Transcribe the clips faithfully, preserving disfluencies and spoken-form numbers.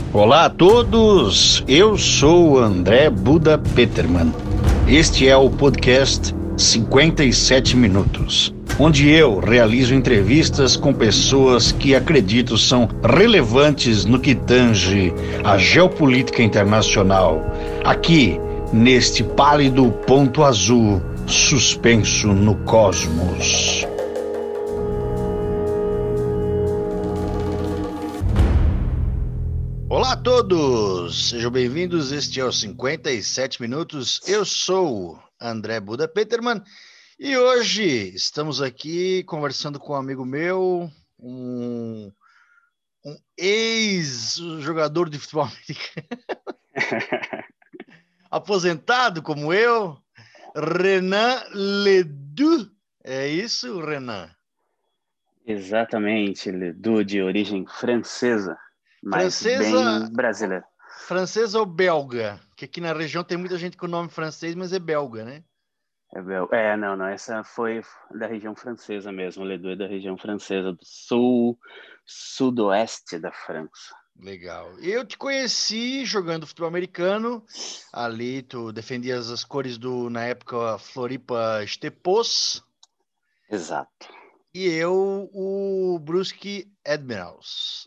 Olá a todos, eu sou André Buda Peterman. Este é o podcast cinquenta e sete Minutos, onde eu realizo entrevistas com pessoas que acredito são relevantes no que tange a geopolítica internacional, aqui neste pálido ponto azul suspenso no cosmos. Olá a todos, sejam bem-vindos, este é o cinquenta e sete Minutos, eu sou André Buda Peterman e hoje estamos aqui conversando com um amigo meu, um, um ex-jogador de futebol americano, aposentado como eu, Renan Ledoux, é isso, Renan? Exatamente, Ledoux, de origem francesa. Mas Francesa, bem brasileira. francesa ou belga? Que aqui na região tem muita gente com nome francês, mas é belga, né? É, bel... é, não, não, essa foi da região francesa mesmo. Ledoux é da região francesa do sul, sudoeste da França. Legal. Eu te conheci jogando futebol americano. Ali tu defendias as cores do, na época, Floripa Steppos. Exato. E eu, o Brusque Admirals.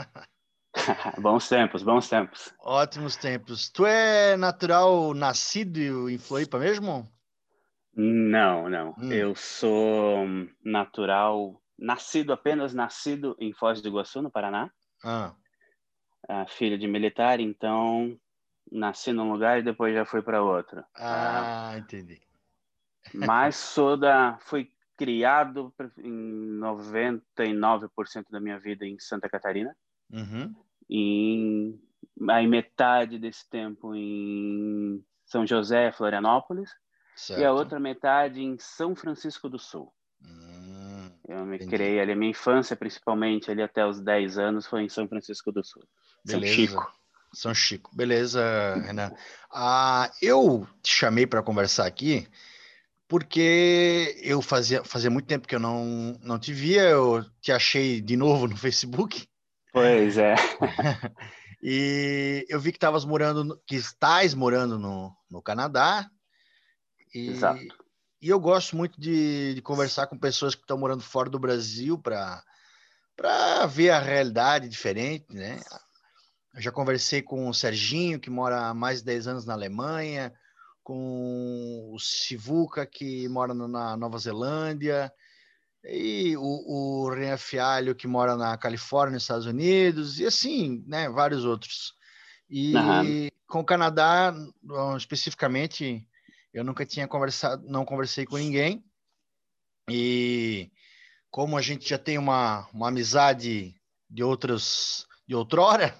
Bons tempos, bons tempos. Ótimos tempos. Tu é natural, nascido em Floripa mesmo? Não, não. Hum. Eu sou natural, nascido, apenas nascido em Foz do Iguaçu, no Paraná. Ah. Ah, filho de militar, então nasci num lugar e depois já fui para outro. Ah, ah, entendi. Mas sou da, fui criado em noventa e nove por cento da minha vida em Santa Catarina. Uhum. E aí metade desse tempo em São José, Florianópolis. E a Certo. outra metade em São Francisco do Sul. Hum, Eu me entendi. criei ali, a minha infância principalmente, ali até os dez anos, foi em São Francisco do Sul. São Beleza. Chico. São Chico. Beleza, Renan. Ah, eu te chamei para conversar aqui porque eu fazia, fazia muito tempo que eu não, não te via, eu te achei de novo no Facebook Pois é. e eu vi que estavas morando, no- que estás morando no, no Canadá e, Exato. e eu gosto muito de, de conversar com pessoas que estão morando fora do Brasil para para ver a realidade diferente, né? Eu já conversei com o Serginho, que mora há mais de dez anos na Alemanha, com o Sivuca, que mora na Nova Zelândia, e o, o Renan Fialho, que mora na Califórnia, nos Estados Unidos, e assim, né, vários outros. Aham. E com o Canadá, especificamente, eu nunca tinha conversado, não conversei com ninguém, e como a gente já tem uma, uma amizade de outros, de outrora,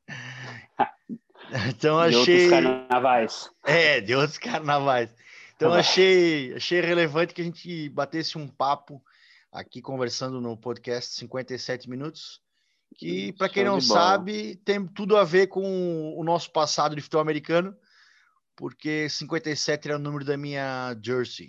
então De outros achei, carnavais. é, de outros carnavais. Então achei, achei relevante que a gente batesse um papo aqui conversando no podcast cinquenta e sete Minutos, que para quem Show não de bola. sabe, tem tudo a ver com o nosso passado de futebol americano, porque cinquenta e sete era o número da minha jersey.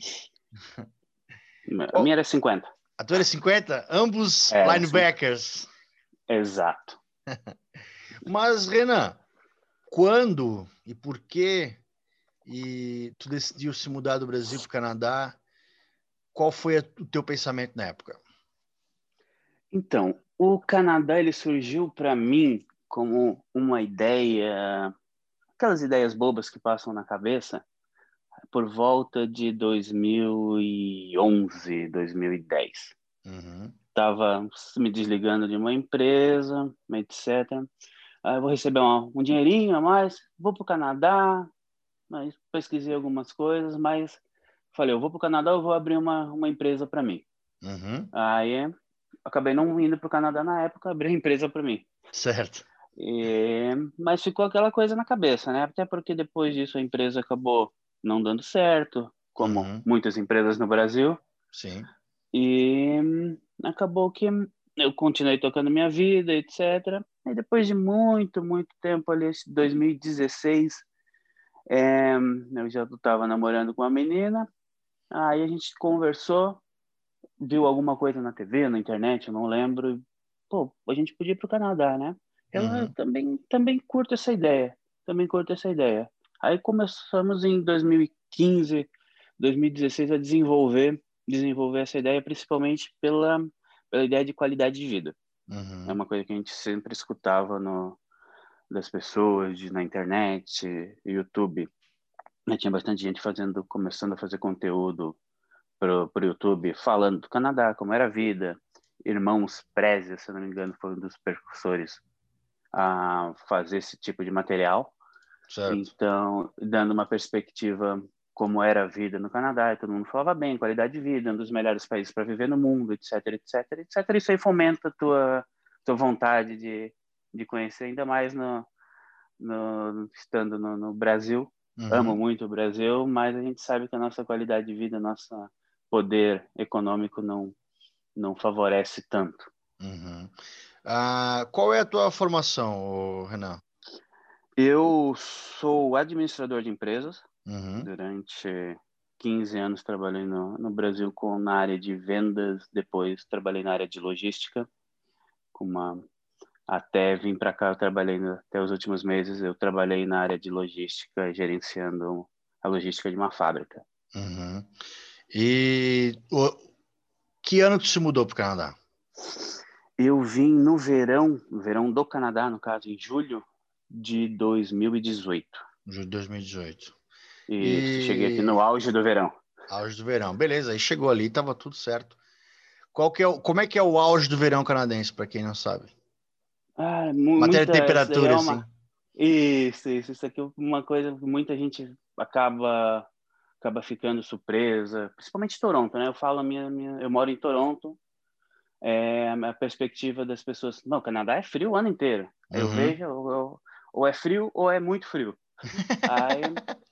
A Qual? minha era cinquenta. A tua era cinquenta? Ambos Era cinquenta. linebackers. Exato. Mas, Renan, quando e por que e tu decidiu se mudar do Brasil para o Canadá? Qual foi o teu pensamento na época? Então, o Canadá ele surgiu para mim como uma ideia, aquelas ideias bobas que passam na cabeça, por volta de dois mil e onze, dois mil e dez. Uhum. Estava me desligando de uma empresa, etcétera. Aí eu vou receber um, um dinheirinho a mais, vou para o Canadá, mas pesquisei algumas coisas, mas falei, eu vou para o Canadá, eu vou abrir uma, uma empresa para mim. Uhum. Aí acabei não indo para o Canadá na época, abri a empresa para mim. Certo. E, mas ficou aquela coisa na cabeça, né? Até porque depois disso a empresa acabou não dando certo, como Uhum. muitas empresas no Brasil, Sim. e acabou que eu continuei tocando minha vida, etcétera. E depois de muito, muito tempo ali, dois mil e dezesseis, é, eu já estava namorando com uma menina, aí a gente conversou, viu alguma coisa na T V, na internet, eu não lembro. Pô, a gente podia ir pro Canadá, né? ela Uhum. também, também curte essa ideia, também curte essa ideia. Aí começamos em dois mil e quinze, dois mil e dezesseis a desenvolver, desenvolver essa ideia, principalmente pela, pela ideia de qualidade de vida. É Uhum. uma coisa que a gente sempre escutava no, das pessoas, de, na internet, YouTube. Né, tinha bastante gente fazendo, começando a fazer conteúdo pro, pro YouTube, falando do Canadá, como era a vida. Irmãos Preza, se eu não me engano, foi um dos percussores a fazer esse tipo de material. Certo. Então, dando uma perspectiva como era a vida no Canadá, e todo mundo falava bem, qualidade de vida, um dos melhores países para viver no mundo, etc, etc, etcétera. Isso aí fomenta a tua, tua vontade de, de conhecer ainda mais no, no, estando no, no Brasil. Amo Uhum. muito o Brasil, mas a gente sabe que a nossa qualidade de vida, nosso poder econômico não, não favorece tanto. Uhum. Ah, qual é a tua formação, ô, Renan? Eu sou administrador de empresas. Uhum. Durante quinze anos trabalhei no, no Brasil com, na área de vendas, depois trabalhei na área de logística, com uma, até vim para cá, eu trabalhei no, até os últimos meses, eu trabalhei na área de logística, gerenciando a logística de uma fábrica. Uhum. E o, que ano que tu se mudou para o Canadá? Eu vim no verão, no verão do Canadá, no caso, em julho de dois mil e dezoito. De dois mil e dezoito. Isso, cheguei aqui no E auge do verão. auge do verão. Beleza, aí chegou ali, tava tudo certo. Qual que é o, como é que é o auge do verão canadense, para quem não sabe? Ah, mu- Matéria de muita, isso daí temperatura, é assim. uma, isso, isso, isso aqui é uma coisa que muita gente acaba, acaba ficando surpresa, principalmente Toronto, né? Eu falo a minha, minha, eu moro em Toronto, é, a perspectiva das pessoas, não, Canadá é frio o ano inteiro. Aí eu Uhum. vejo, eu, eu, ou é frio ou é muito frio. Aí,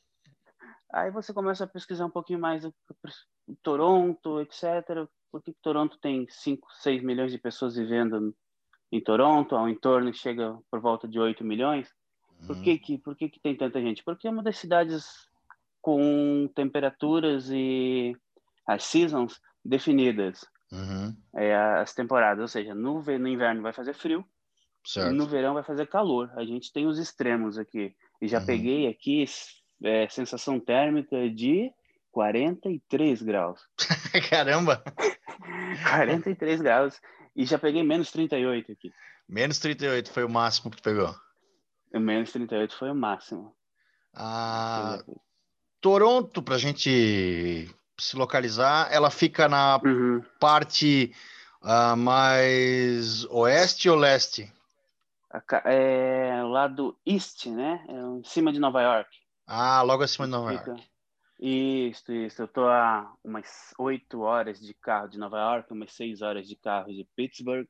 aí você começa a pesquisar um pouquinho mais o- o Toronto, etcétera. Por que que Toronto tem cinco, seis milhões de pessoas vivendo em Toronto, ao entorno chega por volta de oito milhões? Por Uhum. que que, por que que tem tanta gente? Porque é uma das cidades com temperaturas e as seasons definidas, Uhum. é, as temporadas, ou seja, no, no inverno vai fazer frio, no Certo. verão vai fazer calor. A gente tem os extremos aqui. E já Uhum. peguei aqui é, sensação térmica de quarenta e três graus. Caramba! quarenta e três graus. E já peguei menos trinta e oito aqui. Menos trinta e oito foi o máximo que tu pegou. O menos trinta e oito foi o máximo que eu já A peguei. Toronto, para a gente se localizar, ela fica na Uhum. parte ah, mais oeste ou leste? É lá do East, né? É em cima de Nova York. Ah, logo A acima de gente Nova York. fica. Isso, isso. Eu tô a umas oito horas de carro de Nova York, umas seis horas de carro de Pittsburgh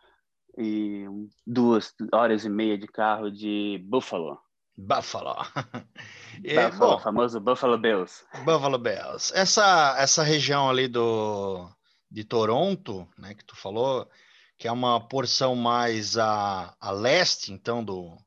e duas horas e meia de carro de Buffalo. Buffalo. E, Buffalo, bom, famoso Buffalo Bills. Buffalo Bells. Essa, essa região ali do, de Toronto, né, que tu falou, que é uma porção mais a, a leste, então, do,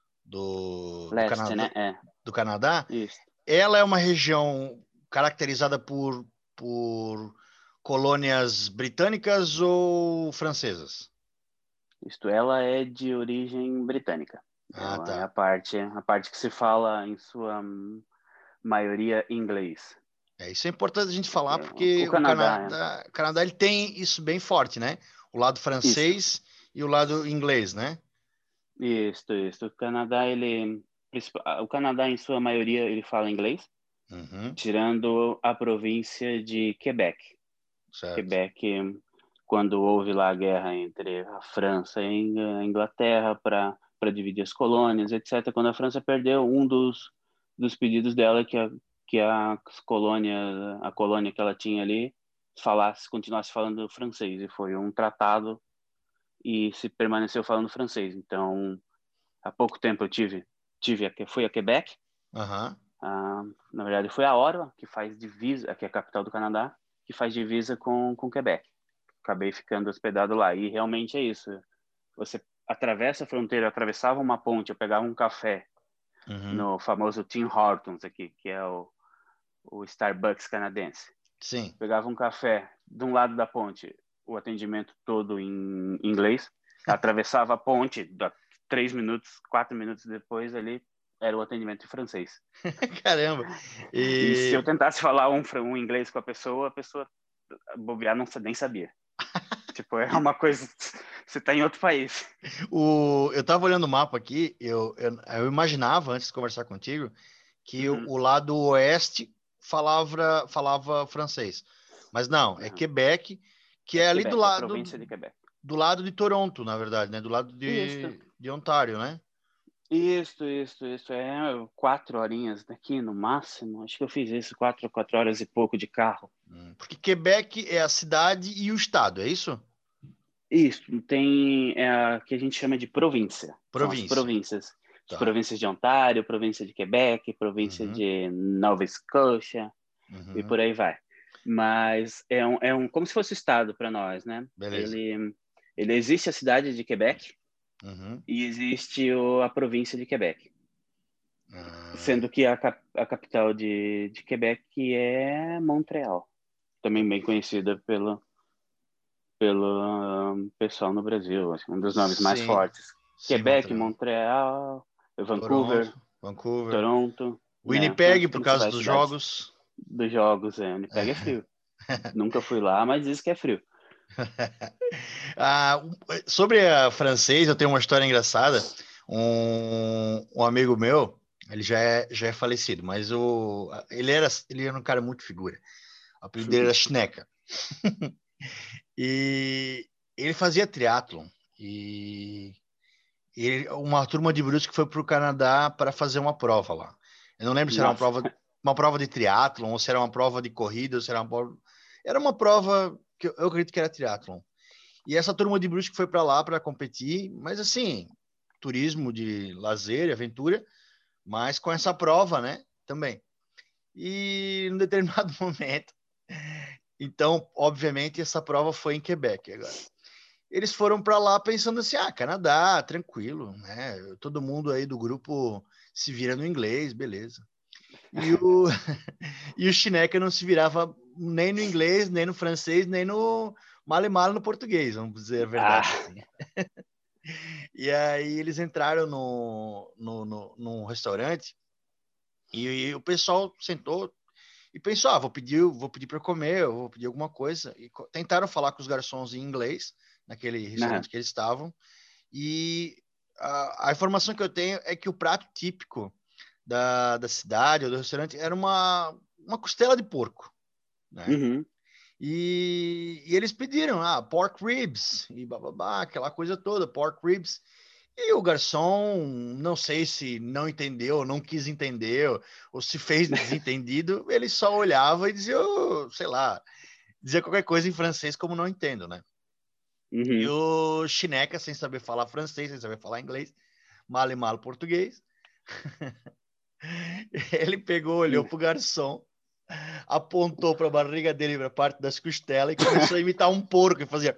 do, do Leste, Canadá, né? É, do Canadá, isso. ela é uma região caracterizada por, por colônias britânicas ou francesas? Isto, ela é de origem britânica. Ah, Ela é a tá. parte, a parte que se fala em sua hum, maioria inglês. É, isso é importante a gente Porque falar o porque o Canadá Canadá, o Canadá ele tem isso bem forte, né? O lado é isso. francês e o lado inglês, né? Isso, isso. O Canadá, ele, o Canadá, em sua maioria, ele fala inglês, Uhum, tirando a província de Quebec. certo. Quebec, quando houve lá a guerra entre a França e a Inglaterra para para dividir as colônias, etcétera. Quando a França perdeu, um dos, dos pedidos dela é que a, que a colônia, a colônia que ela tinha ali falasse, continuasse falando francês. E foi um tratado e se permaneceu falando francês. Então, há pouco tempo eu tive, tive a, fui a Quebec. Aham, Ah, na verdade, foi a Ottawa, que faz divisa, que é a capital do Canadá, que faz divisa com, com Quebec. Acabei ficando hospedado lá. E realmente é isso. Você atravessa a fronteira, eu atravessava uma ponte, eu pegava um café uhum, no famoso Tim Hortons aqui, que é o, o Starbucks canadense. sim. Pegava um café de um lado da ponte, o atendimento todo em inglês. Atravessava a ponte, três minutos, quatro minutos depois ali, era o atendimento em francês. Caramba! E se eu E tentasse falar um, um inglês com a pessoa, a pessoa bobear não, nem sabia. Tipo, é uma coisa... Você tá em outro país. o, eu tava olhando o mapa aqui, eu, eu, eu imaginava, antes de conversar contigo, que o, Uhum. o lado oeste falava, falava francês. Mas não, é Uhum. Quebec, que É é ali do Quebec, é a lado, província de Quebec. do lado de Toronto, na verdade, né? Do lado Isso, de, de Ontário, né? isso, isso, isso. É quatro horinhas daqui no máximo. Acho que eu fiz isso, quatro, quatro horas e pouco de carro. Hum, Porque Quebec é a cidade e o estado, é isso? Isso, tem é, a que a gente chama de província. São as Província. províncias. As Tá. províncias de Ontário, província de Quebec, província Uhum, de Nova Escócia e uhum. por aí vai. Mas é um, é um como se fosse estado para nós, né? Beleza. Ele, ele existe a cidade de Quebec Uhum. e existe o, a província de Quebec. Ah, Sendo que a, cap, a capital de, de Quebec é Montreal, também bem conhecida pelo, pelo um, pessoal no Brasil, assim, um dos nomes mais sim, fortes. sim, Quebec, Montreal. Montreal, Vancouver, Toronto, Vancouver. Toronto, né, são as Winnipeg, por causa principais dos cidades jogos. dos jogos. É, Winnipeg é frio. Nunca fui lá, mas diz que é frio. Ah, sobre a francês, eu tenho uma história engraçada. Um, um amigo meu, ele já é, já é falecido, mas o, ele, era, ele era um cara muito figura. O apelido dele era Schnecker. E ele fazia triatlon. E ele, uma turma de Brusque foi para o Canadá para fazer uma prova lá. Eu não lembro se era uma Nossa. prova, uma prova de triatlon, ou se era uma prova de corrida, ou se era uma prova... Era uma prova que eu, eu acredito que era triatlon. E essa turma de Brusque foi para lá para competir, mas assim, turismo de lazer e aventura, mas com essa prova, né, também. E em um determinado momento, então, obviamente, essa prova foi em Quebec agora. Eles foram para lá pensando assim, ah, Canadá, tranquilo, né? Todo mundo aí do grupo se vira no inglês, beleza. E o, e o Chineca não se virava nem no inglês, nem no francês, nem no male-male no português, vamos dizer a verdade Ah. assim. E aí eles entraram no, no, no, num restaurante e, e o pessoal sentou e pensou, ah, vou pedir, vou pedir para comer, eu vou pedir alguma coisa. E tentaram falar com os garçons em inglês, naquele Aham. restaurante que eles estavam. E a, a informação que eu tenho é que o prato típico da, da cidade ou do restaurante era uma, uma costela de porco, né? Uhum. E, e eles pediram, ah, pork ribs, e bababá, aquela coisa toda, pork ribs. E o garçom, não sei se não entendeu, não quis entender, ou se fez desentendido, ele só olhava e dizia, oh, sei lá, dizia qualquer coisa em francês como não entendo, né? E Uhum. o Chineca, sem saber falar francês, sem saber falar inglês, mal e mal português, ele pegou, olhou pro garçom, apontou para a barriga dele, para a parte das costelas, e começou a imitar um porco e fazia.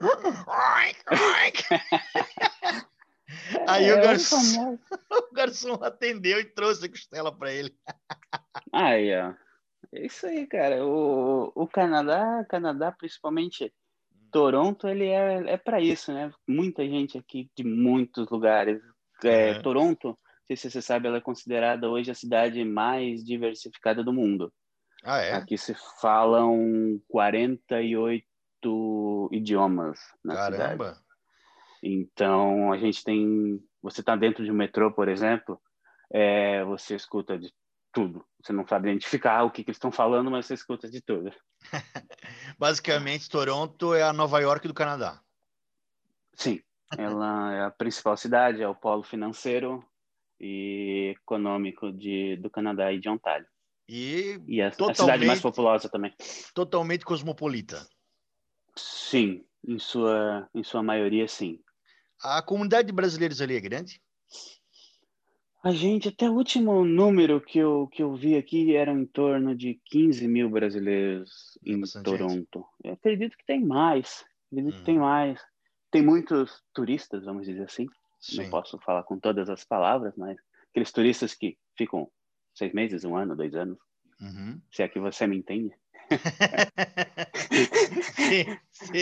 Aí o É o garçom, famoso. o garçom atendeu e trouxe a costela para ele. Aí, ó. É isso aí, cara. O, o Canadá, Canadá, principalmente Toronto, ele é, é para isso, né? Muita gente aqui de muitos lugares. É, Uhum. Toronto, não sei se você sabe, ela é considerada hoje a cidade mais diversificada do mundo. Ah, é? Aqui se falam quarenta e oito idiomas na cidade. Caramba. Então, a gente tem. Você está dentro de um metrô, por exemplo, é, você escuta de tudo. Você não sabe identificar o que, que eles estão falando, mas você escuta de tudo. Basicamente, Toronto é a Nova York do Canadá. Sim, ela é a principal cidade, é o polo financeiro e econômico de, do Canadá e de Ontário. E E a, a cidade mais totalmente, populosa também. totalmente cosmopolita. Sim, em sua, em sua maioria, sim. A comunidade de brasileiros ali é grande? A gente, até o último número que eu, que eu vi aqui era em torno de quinze mil brasileiros É em bastante gente. Toronto. Eu acredito que tem mais. Acredito que tem Uhum. mais. Tem muitos turistas, vamos dizer assim. Não Sim. posso falar com todas as palavras, mas aqueles turistas que ficam seis meses, um ano, dois anos. Uhum. Se é que você me entende. Sim, sim.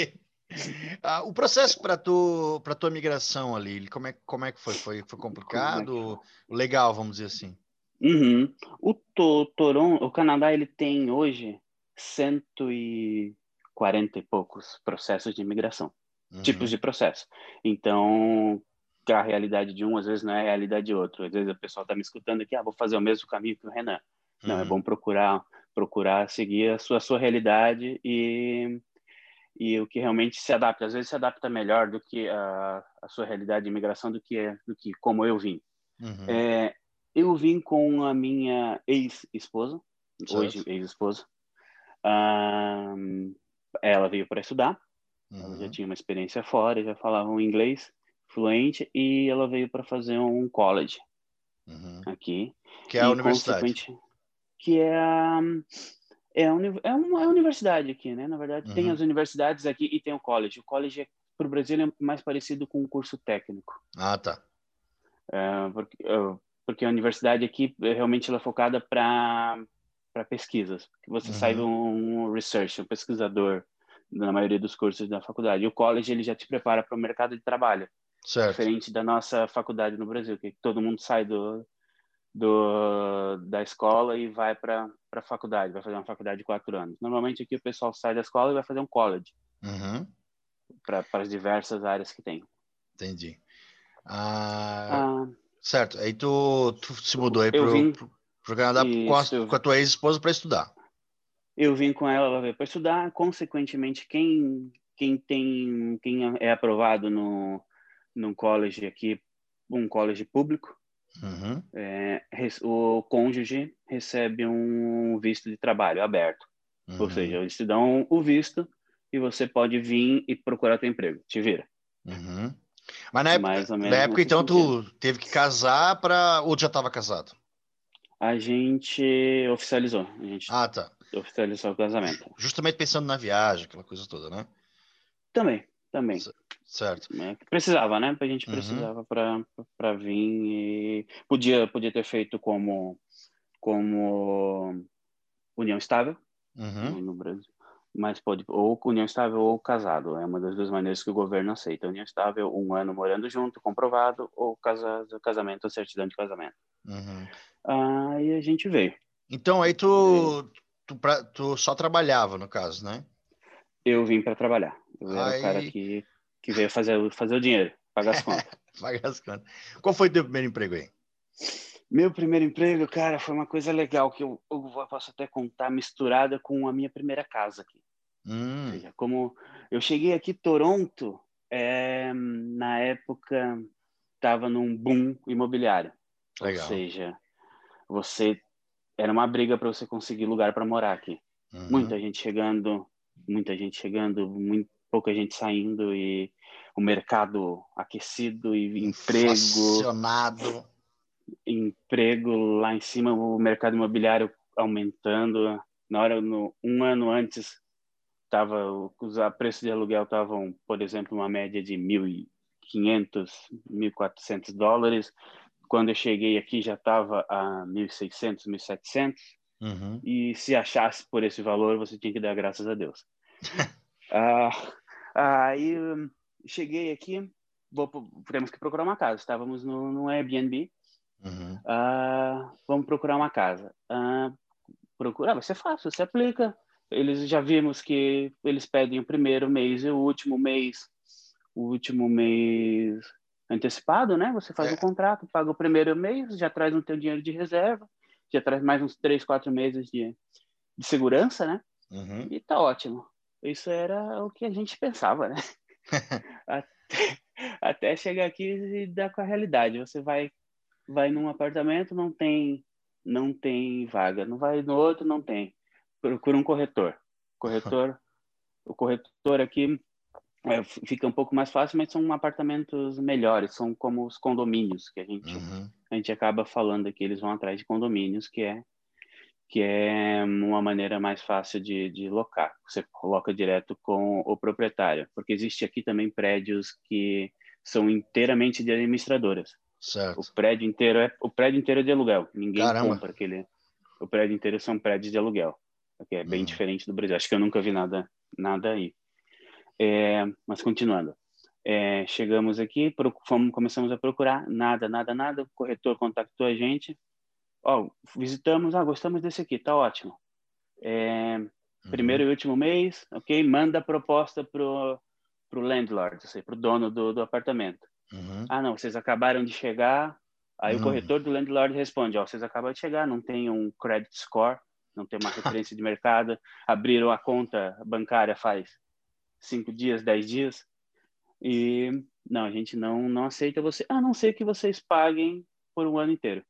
Ah, o processo para tu, para tua migração ali, como é, como é que foi? Foi, foi Como é que complicado? Legal, vamos dizer assim. Uhum. O to Toronto, o Canadá, ele tem hoje cento e quarenta e poucos processos de imigração, tipos Uhum, de processo. Então, a realidade de um, às vezes, não é a realidade de outro. Às vezes, o pessoal está me escutando aqui, ah, vou fazer o mesmo caminho que o Renan. Não, é uhum, bom procurar procurar seguir a sua, a sua realidade e, e o que realmente se adapta. Às vezes, se adapta melhor do que a, a sua realidade de imigração do que, do que como eu vim. uhum, É, eu vim com a minha ex-esposa, hoje certo? ex-esposa. Ah, ela veio para estudar, ela já Uhum, tinha uma experiência fora, já falava um inglês fluente e ela veio para fazer um college uhum. aqui Que é a e universidade. consequente que é a é, a uni- é uma é a universidade aqui, né? Na verdade, tem Uhum. as universidades aqui e tem o college. O college para o Brasil é mais parecido com um curso técnico. Ah, tá. Uh, porque, uh, porque a universidade aqui realmente ela é focada para para pesquisas. Você sai Uhum, um research, um pesquisador na maioria dos cursos da faculdade. O college ele já te prepara para o mercado de trabalho, certo. diferente da nossa faculdade no Brasil, que todo mundo sai do, do da escola e vai para para a faculdade, vai fazer uma faculdade de quatro anos. Normalmente aqui o pessoal sai da escola e vai fazer um college Uhum, para para as diversas áreas que tem. entendi. Ah, Ah, certo. Aí tu, tu se mudou aí eu pro, vim pro, pro Canadá com a, isso, eu com a tua ex-esposa para estudar. Eu vim com ela, ela veio para estudar. Consequentemente, quem quem tem quem é aprovado no num college aqui, um college público, Uhum, é, o cônjuge recebe um visto de trabalho aberto. Ou seja, uhum, eles te dão o visto e você pode vir e procurar teu emprego. Te vira. uhum. Mas na época, Mais ou na menos época, nesse então, sentido. tu teve que casar para ou tu já estava casado? A gente oficializou. A gente Ah, tá. oficializou o casamento. Justamente pensando na viagem, aquela coisa toda, né? Também, também. C- Certo. Né? Precisava, né? A gente Uhum, precisava para para vir e podia podia ter feito como como união estável uhum, no, no Brasil, mas pode ou união estável ou casado. É uma das duas maneiras que o governo aceita. União estável, um ano morando junto, comprovado, ou casa, casamento, certidão de casamento. uhum. Aí a gente veio. Então aí Veio. tu, tu, pra- tu só trabalhava, no caso, né? Eu vim para trabalhar. Eu era o cara Aí, que que veio fazer fazer o dinheiro, pagar as contas. paga as contas. Qual foi teu primeiro emprego aí? Meu primeiro emprego, cara, foi uma coisa legal que eu, eu posso até contar misturada com a minha primeira casa aqui. Ou Hum, seja, como eu cheguei aqui em Toronto, é, na época estava num boom imobiliário. Ou legal. seja, você era uma briga para você conseguir lugar para morar aqui. Uhum. Muita gente chegando, muita gente chegando, muito, pouca gente saindo e o mercado aquecido e emprego Inflacionado. emprego lá em cima, o mercado imobiliário aumentando. Na hora, no, um ano antes, tava, os preços de aluguel estavam, por exemplo, uma média de mil e quinhentos, mil e quatrocentos dólares. Quando eu cheguei aqui já estava a mil e seiscentos, mil e setecentos. Uhum. E se achasse por esse valor, você tinha que dar graças a Deus. Ah, aí cheguei aqui, vou, temos que procurar uma casa. Estávamos no, no Airbnb. Uhum. Ah, vamos procurar uma casa. Ah, procurar, vai ser fácil, você aplica. Eles já vimos que eles pedem o primeiro mês e o último mês, o último mês antecipado, né? Você faz um É. contrato, paga o primeiro mês, já traz um teu dinheiro de reserva, já traz mais uns três, quatro meses de, de segurança, né? Uhum. E tá ótimo. Isso era o que a gente pensava, né? Até, até chegar aqui e dar com a realidade. Você vai vai num apartamento, não tem, não tem vaga. Não vai no outro, não tem. Procura um corretor. Corretor, o corretor aqui é, fica um pouco mais fácil, mas são apartamentos melhores, são como os condomínios que a gente Uhum. a gente acaba falando aqui, eles vão atrás de condomínios, que é que é uma maneira mais fácil de, de locar. Você coloca direto com o proprietário, porque existe aqui também prédios que são inteiramente de administradoras. O Certo. prédio inteiro é o prédio inteiro é de aluguel. Ninguém Caramba. compra aquele. O prédio inteiro são prédios de aluguel. Que é bem Uhum. diferente do Brasil. Acho que eu nunca vi nada nada aí. É, mas continuando. É, chegamos aqui, pro, fomos, começamos a procurar, nada, nada, nada. O corretor contactou a gente. Ó, visitamos, ah, gostamos desse aqui, tá ótimo. É, primeiro Uhum. e último mês, ok? Manda a proposta pro, pro landlord, ou seja, pro dono do, do apartamento. Uhum. Ah, não, vocês acabaram de chegar. Aí o Uhum. corretor do landlord responde, ó, vocês acabaram de chegar, não tem um credit score, não tem uma referência de mercado, abriram a conta bancária faz cinco dias, dez dias, e não, a gente não, não aceita você, a não ser que vocês paguem por um ano inteiro.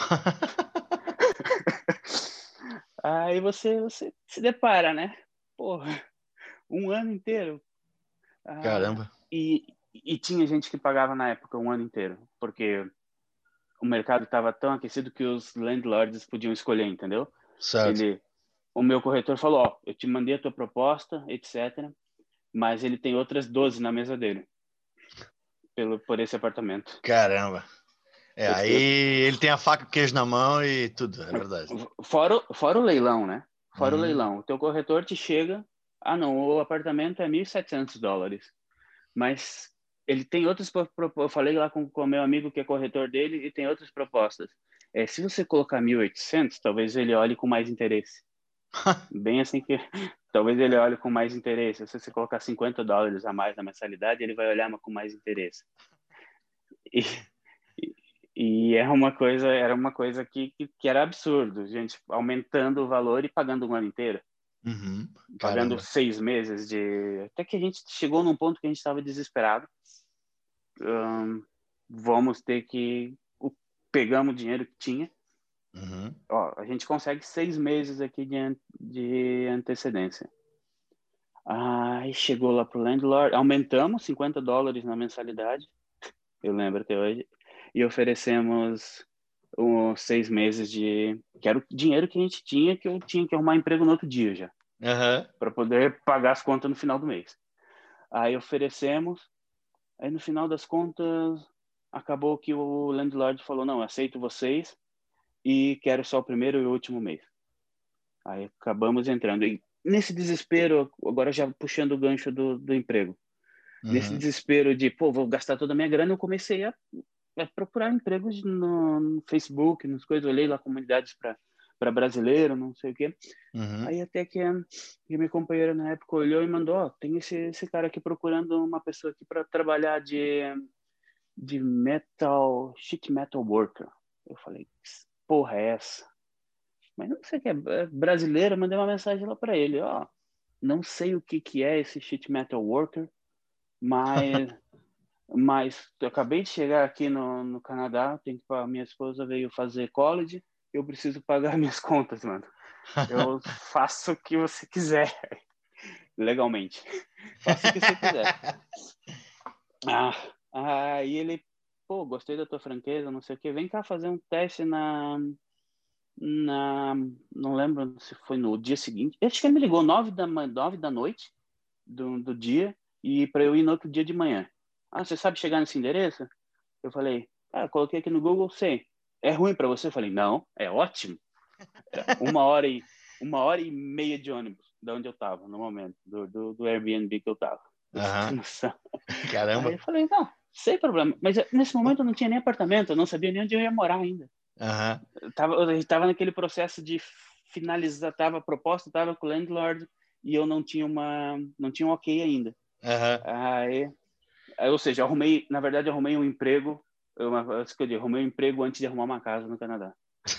Aí você, você se depara, né? Porra, um ano inteiro. Ah, Caramba. e, e tinha gente que pagava na época um ano inteiro, porque o mercado estava tão aquecido que os landlords podiam escolher, entendeu? Certo. Ele, o meu corretor falou, ó, eu te mandei a tua proposta, etcétera, mas ele tem outras doze na mesa dele, pelo, por esse apartamento. Caramba. É, Eu, aí eu, ele tem a faca e o queijo na mão e tudo, é verdade. fora, fora o leilão, né? Fora o Uhum. leilão. O teu corretor te chega, ah, não, o apartamento é mil e setecentos dólares, mas ele tem outras, eu falei lá com o meu amigo que é corretor dele e tem outras propostas. É, se você colocar mil e oitocentos, talvez ele olhe com mais interesse. Bem assim que talvez ele olhe com mais interesse. Se você colocar cinquenta dólares a mais na mensalidade, ele vai olhar com mais interesse. E, e, e era uma coisa, era uma coisa que, que, que era absurdo, gente aumentando o valor e pagando um ano inteiro, Uhum. pagando Caramba. seis meses de, até que a gente chegou num ponto que a gente estava desesperado. Hum, vamos ter que pegamos o dinheiro que tinha. Uhum. Ó, a gente consegue seis meses aqui de, de antecedência. Aí chegou lá pro landlord, aumentamos cinquenta dólares na mensalidade, eu lembro até hoje, e oferecemos os seis meses de... que era o dinheiro que a gente tinha, que eu tinha que arrumar emprego no outro dia já, Uhum. para poder pagar as contas no final do mês. Aí oferecemos, aí no final das contas, acabou que o landlord falou, não, aceito vocês e quero só o primeiro e o último mês. Aí acabamos entrando. E nesse desespero, agora já puxando o gancho do, do emprego, nesse Uhum. desespero de, pô, vou gastar toda a minha grana, eu comecei a, a procurar empregos no, no Facebook, nas coisas, olhei lá comunidades para para brasileiro, não sei o quê. Uhum. Aí até que a, que a minha companheira na época olhou e mandou, ó, oh, tem esse, esse cara aqui procurando uma pessoa aqui para trabalhar de, de metal, sheet metal worker. Eu falei, que porra é essa? Mas não sei o que é brasileiro, eu mandei uma mensagem lá para ele, ó, não sei o que que é esse sheet metal worker, mas mas eu acabei de chegar aqui no, no Canadá, tem que minha esposa veio fazer college, eu preciso pagar minhas contas, mano. Eu faço o que você quiser, legalmente. Faça o que você quiser. Ah, aí ele, pô, gostei da tua franqueza, não sei o que, vem cá fazer um teste na na não lembro se foi no dia seguinte. Acho que ele me ligou nove da nove da noite do, do dia e para eu ir no outro dia de manhã. Ah, você sabe chegar nesse endereço? Eu falei, ah, coloquei aqui no Google, sei. É ruim para você? Eu falei, não, é ótimo. Era uma hora e uma hora e meia de ônibus de onde eu estava no momento do, do, do Airbnb que eu estava. Você tem Uhum. noção? Aí Caramba. eu falei, não, sem problema. Mas nesse momento eu não tinha nem apartamento, eu não sabia nem onde eu ia morar ainda. Uhum. Eu tava, eu estava naquele processo de finalizar, tava a proposta, tava com o landlord e eu não tinha uma, não tinha um ok ainda. Uhum. Aí, aí, ou seja, arrumei, na verdade, arrumei um emprego, eu, eu digo, arrumei um emprego antes de arrumar uma casa no Canadá.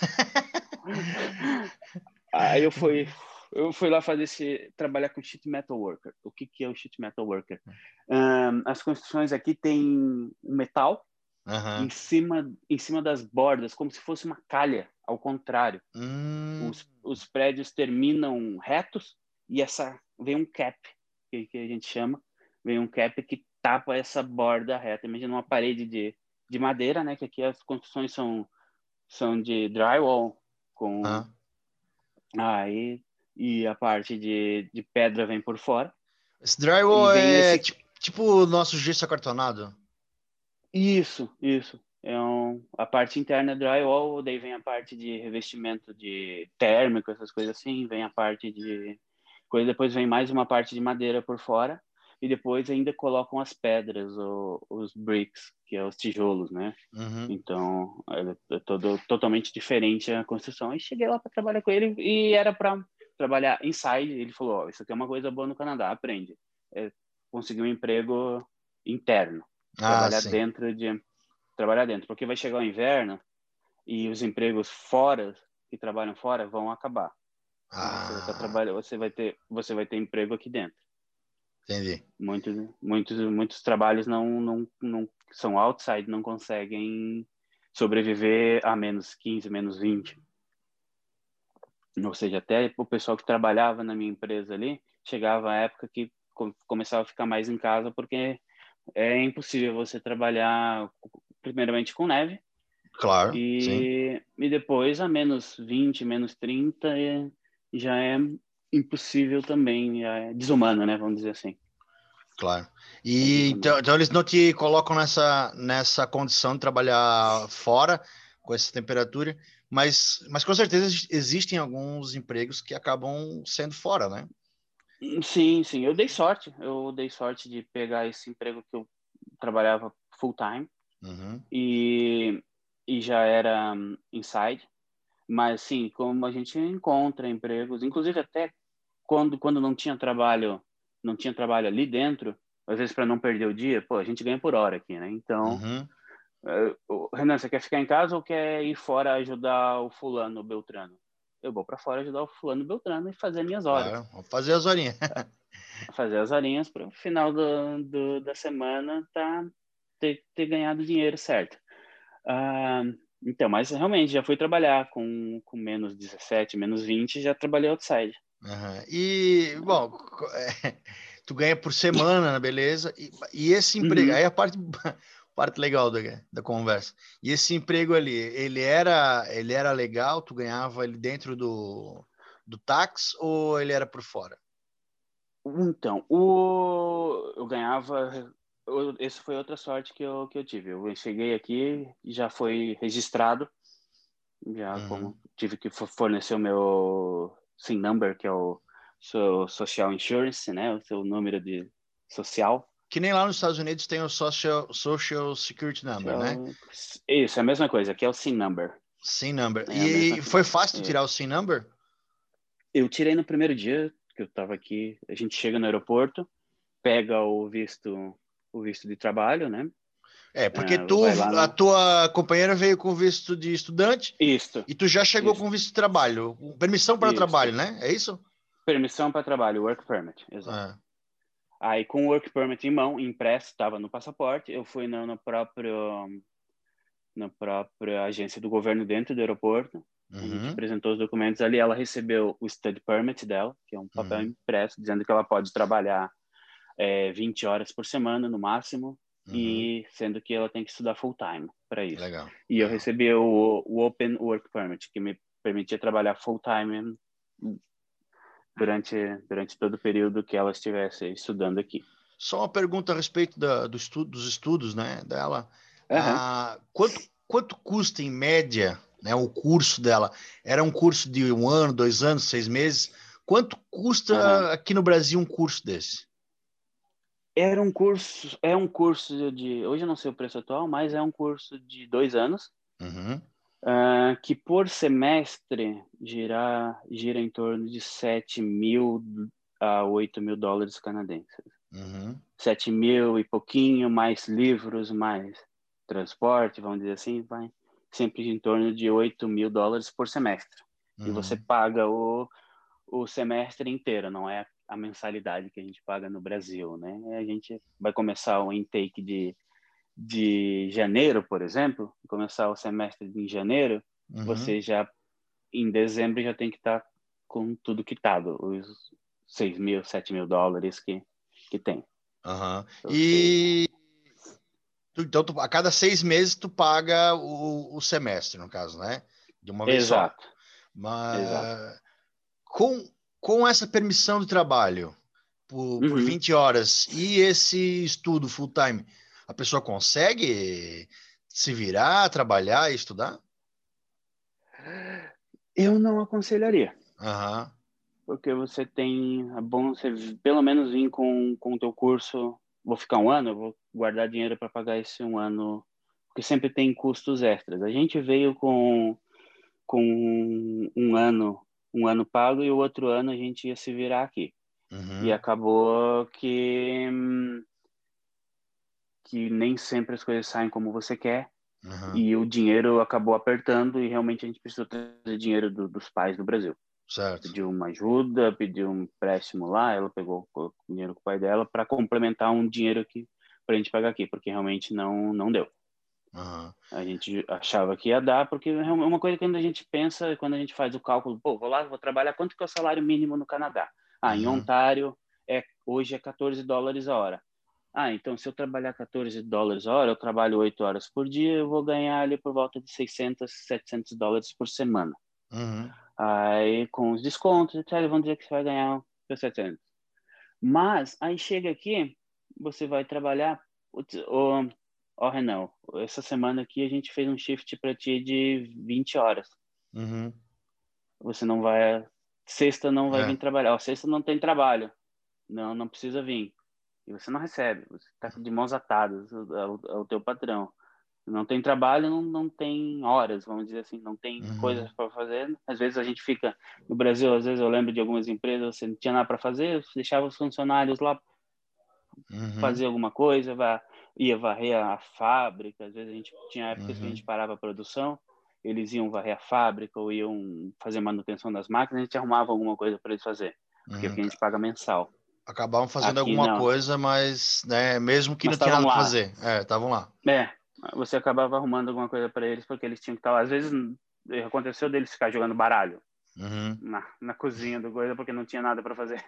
Aí eu fui, eu fui lá fazer esse, trabalhar com sheet metal worker. O que que é o sheet metal worker? Um, as construções aqui têm metal em Uhum. cima, em cima das bordas, como se fosse uma calha, ao contrário. Hum. Os, os prédios terminam retos e essa vem um cap, que, que a gente chama, vem um cap que tapa essa borda reta. Imagina uma parede de, de madeira, né? Que aqui as construções são, são de drywall, com Uhum. aí e a parte de, de pedra vem por fora. Esse E drywall vem é esse. tipo, tipo o nosso gesso acartonado. Isso, isso. É um, a parte interna é drywall, daí vem a parte de revestimento de térmico, essas coisas assim, vem a parte de coisa, depois vem mais uma parte de madeira por fora. e depois ainda colocam as pedras, o, os bricks, que é os tijolos, né? Uhum. Então, é todo, totalmente diferente a construção. E cheguei lá para trabalhar com ele e era para trabalhar inside. Ele falou, oh, isso aqui é uma coisa boa no Canadá, aprende. É conseguir um emprego interno, Ah, trabalhar sim. dentro de... Trabalhar dentro, porque vai chegar o inverno e os empregos fora, que trabalham fora, vão acabar. E você vai estar Ah, trabalhando, você vai ter, você vai ter emprego aqui dentro. entendi. Muitos, muitos, muitos trabalhos não, não, não são outside, não conseguem sobreviver a menos quinze, menos vinte. Ou seja, até o pessoal que trabalhava na minha empresa ali, chegava a época que começava a ficar mais em casa, porque é impossível você trabalhar primeiramente com neve Claro, sim. e, e depois a menos vinte, menos trinta é, já é impossível também, é desumano, né? Vamos dizer assim. Claro. É E então, desumano. então eles não te colocam nessa, nessa condição de trabalhar fora com essa temperatura, mas, mas com certeza existem alguns empregos que acabam sendo fora, né? Sim, sim. Eu dei sorte. Eu dei sorte de pegar esse emprego que eu trabalhava full time Uhum. e, e já era um, inside. Mas, sim, como a gente encontra empregos, inclusive até quando, quando não tinha trabalho, não tinha trabalho ali dentro, às vezes para não perder o dia, pô, a gente ganha por hora aqui, né? Então, Uhum. uh, Renan, você quer ficar em casa ou quer ir fora ajudar o fulano, o Beltrano? Eu vou para fora ajudar o fulano, o Beltrano e fazer minhas horas. Claro, vou fazer as horinhas. Fazer as horinhas para o final do, do, da semana tá, ter, ter ganhado dinheiro certo. Ah, então, mas realmente já fui trabalhar com, com menos dezessete, menos vinte, já trabalhei outside. Uhum. E, bom, é, tu ganha por semana, né, beleza? E, e esse emprego, Uhum. aí a parte, parte legal da, da conversa. E esse emprego ali, ele era, ele era legal? Tu ganhava ele dentro do, do táxi ou ele era por fora? Então, o, eu ganhava. Eu, essa foi outra sorte que eu, que eu tive. Eu cheguei aqui, já foi registrado, já Uhum. como tive que fornecer o meu SIN number, que é o seu Social Insurance, né? O seu número de social. Que nem lá nos Estados Unidos tem o Social, Social Security Number, né? Social... Isso, é a mesma coisa, que é o SIN number. SIN Number. É a mesma E foi coisa. fácil tu É. tirar o SIN Number? Eu tirei no primeiro dia que eu estava aqui. A gente chega no aeroporto, pega o visto, o visto de trabalho, né? É, porque É, tu, vai lá a na. tua companheira veio com visto de estudante Isto, e tu já chegou com isto, visto de trabalho, com permissão para trabalho, isto. né? É isso? Permissão para trabalho, work permit, exato. Ah, Aí com o work permit em mão, impresso, estava no passaporte. Eu fui no, no próprio, na própria agência do governo dentro do aeroporto. A gente uhum, apresentou os documentos ali. Ela recebeu o study permit dela, que é um papel uhum, impresso dizendo que ela pode trabalhar é, vinte horas por semana no máximo, uhum. e sendo que ela tem que estudar full time para isso. Legal, E eu legal. recebi o, o Open Work Permit, que me permitia trabalhar full time durante durante todo o período que ela estivesse estudando aqui. Só uma pergunta a respeito da, do estudo, dos estudos, né, dela. Aham. Ah, quanto, quanto custa em média, né, o curso dela? Era um curso de um ano, dois anos, seis meses? Quanto Aham. custa aqui no Brasil um curso desse? Era um curso, é um curso de, hoje eu não sei o preço atual, mas é um curso de dois anos, Uhum, uh, que por semestre gira, gira em torno de sete mil a oito mil dólares canadenses. uhum, Sete mil e pouquinho, mais livros, mais transporte, vamos dizer assim, vai sempre em torno de oito mil dólares por semestre. E você uhum. paga o, o semestre inteiro, não é a mensalidade que a gente paga no Brasil, né? A gente vai começar o intake de, de janeiro, por exemplo, começar o semestre em janeiro, Uhum. você já, em dezembro, já tem que estar com tudo quitado, os seis mil, sete mil dólares que, que tem. Aham. Ou seja, E tu- então tu- a cada seis meses tu paga o, o semestre, no caso, né? De uma vez só. exato, exato. Mas com, com essa permissão de trabalho por, por Uhum. vinte horas e esse estudo full time, a pessoa consegue se virar, trabalhar e estudar? Eu não aconselharia. Aham. porque você tem, é bom você pelo menos vir com com o teu curso. Vou ficar um ano, eu vou guardar dinheiro para pagar esse um ano, porque sempre tem custos extras. A gente veio com com um ano um ano pago e o outro ano a gente ia se virar aqui. E Uhum, acabou que que nem sempre as coisas saem como você quer. uhum, E o dinheiro acabou apertando e realmente a gente precisou trazer dinheiro do, dos pais do Brasil. certo. Pediu uma ajuda, pediu um empréstimo lá, ela pegou o dinheiro com o pai dela para complementar um dinheiro aqui para a gente pagar aqui, porque realmente não não deu. Uhum, A gente achava que ia dar, porque é uma coisa que quando a gente pensa, quando a gente faz o cálculo, pô, vou lá, vou trabalhar, quanto que é o salário mínimo no Canadá? Ah, em uhum, Ontário, é, hoje é quatorze dólares a hora. Ah, então se eu trabalhar quatorze dólares a hora, eu trabalho oito horas por dia, eu vou ganhar ali por volta de seiscentos, setecentos dólares por semana. uhum, Aí, com os descontos, etcétera, vão dizer que você vai ganhar setecentos. Mas, aí chega aqui, você vai trabalhar. Ô, oh, Renan, essa semana aqui a gente fez um shift para ti de vinte horas. uhum. Você não vai. Sexta não vai vir É. trabalhar. Ó, sexta não tem trabalho. Não, não precisa vir. E você não recebe. Você está de mãos atadas ao, ao teu patrão. Não tem trabalho, não, não tem horas, vamos dizer assim, não tem Uhum, coisas para fazer. Às vezes a gente fica no Brasil, às vezes eu lembro de algumas empresas, você não tinha nada para fazer, você deixava os funcionários lá uhum, fazer alguma coisa, vai, ia varrer a fábrica. Às vezes a gente tinha épocas que a uhum, gente parava a produção, eles iam varrer a fábrica ou iam fazer manutenção das máquinas, a gente arrumava alguma coisa para eles fazer, porque uhum. aqui a gente paga mensal. Acabavam fazendo Aqui alguma não, coisa, mas, né, mesmo que mas não tinha estavam nada para lá. fazer. É, estavam lá. É, você acabava arrumando alguma coisa para eles porque eles tinham que estar lá. Às vezes aconteceu deles ficar jogando baralho Uhum. na, na cozinha do coisa porque não tinha nada para fazer.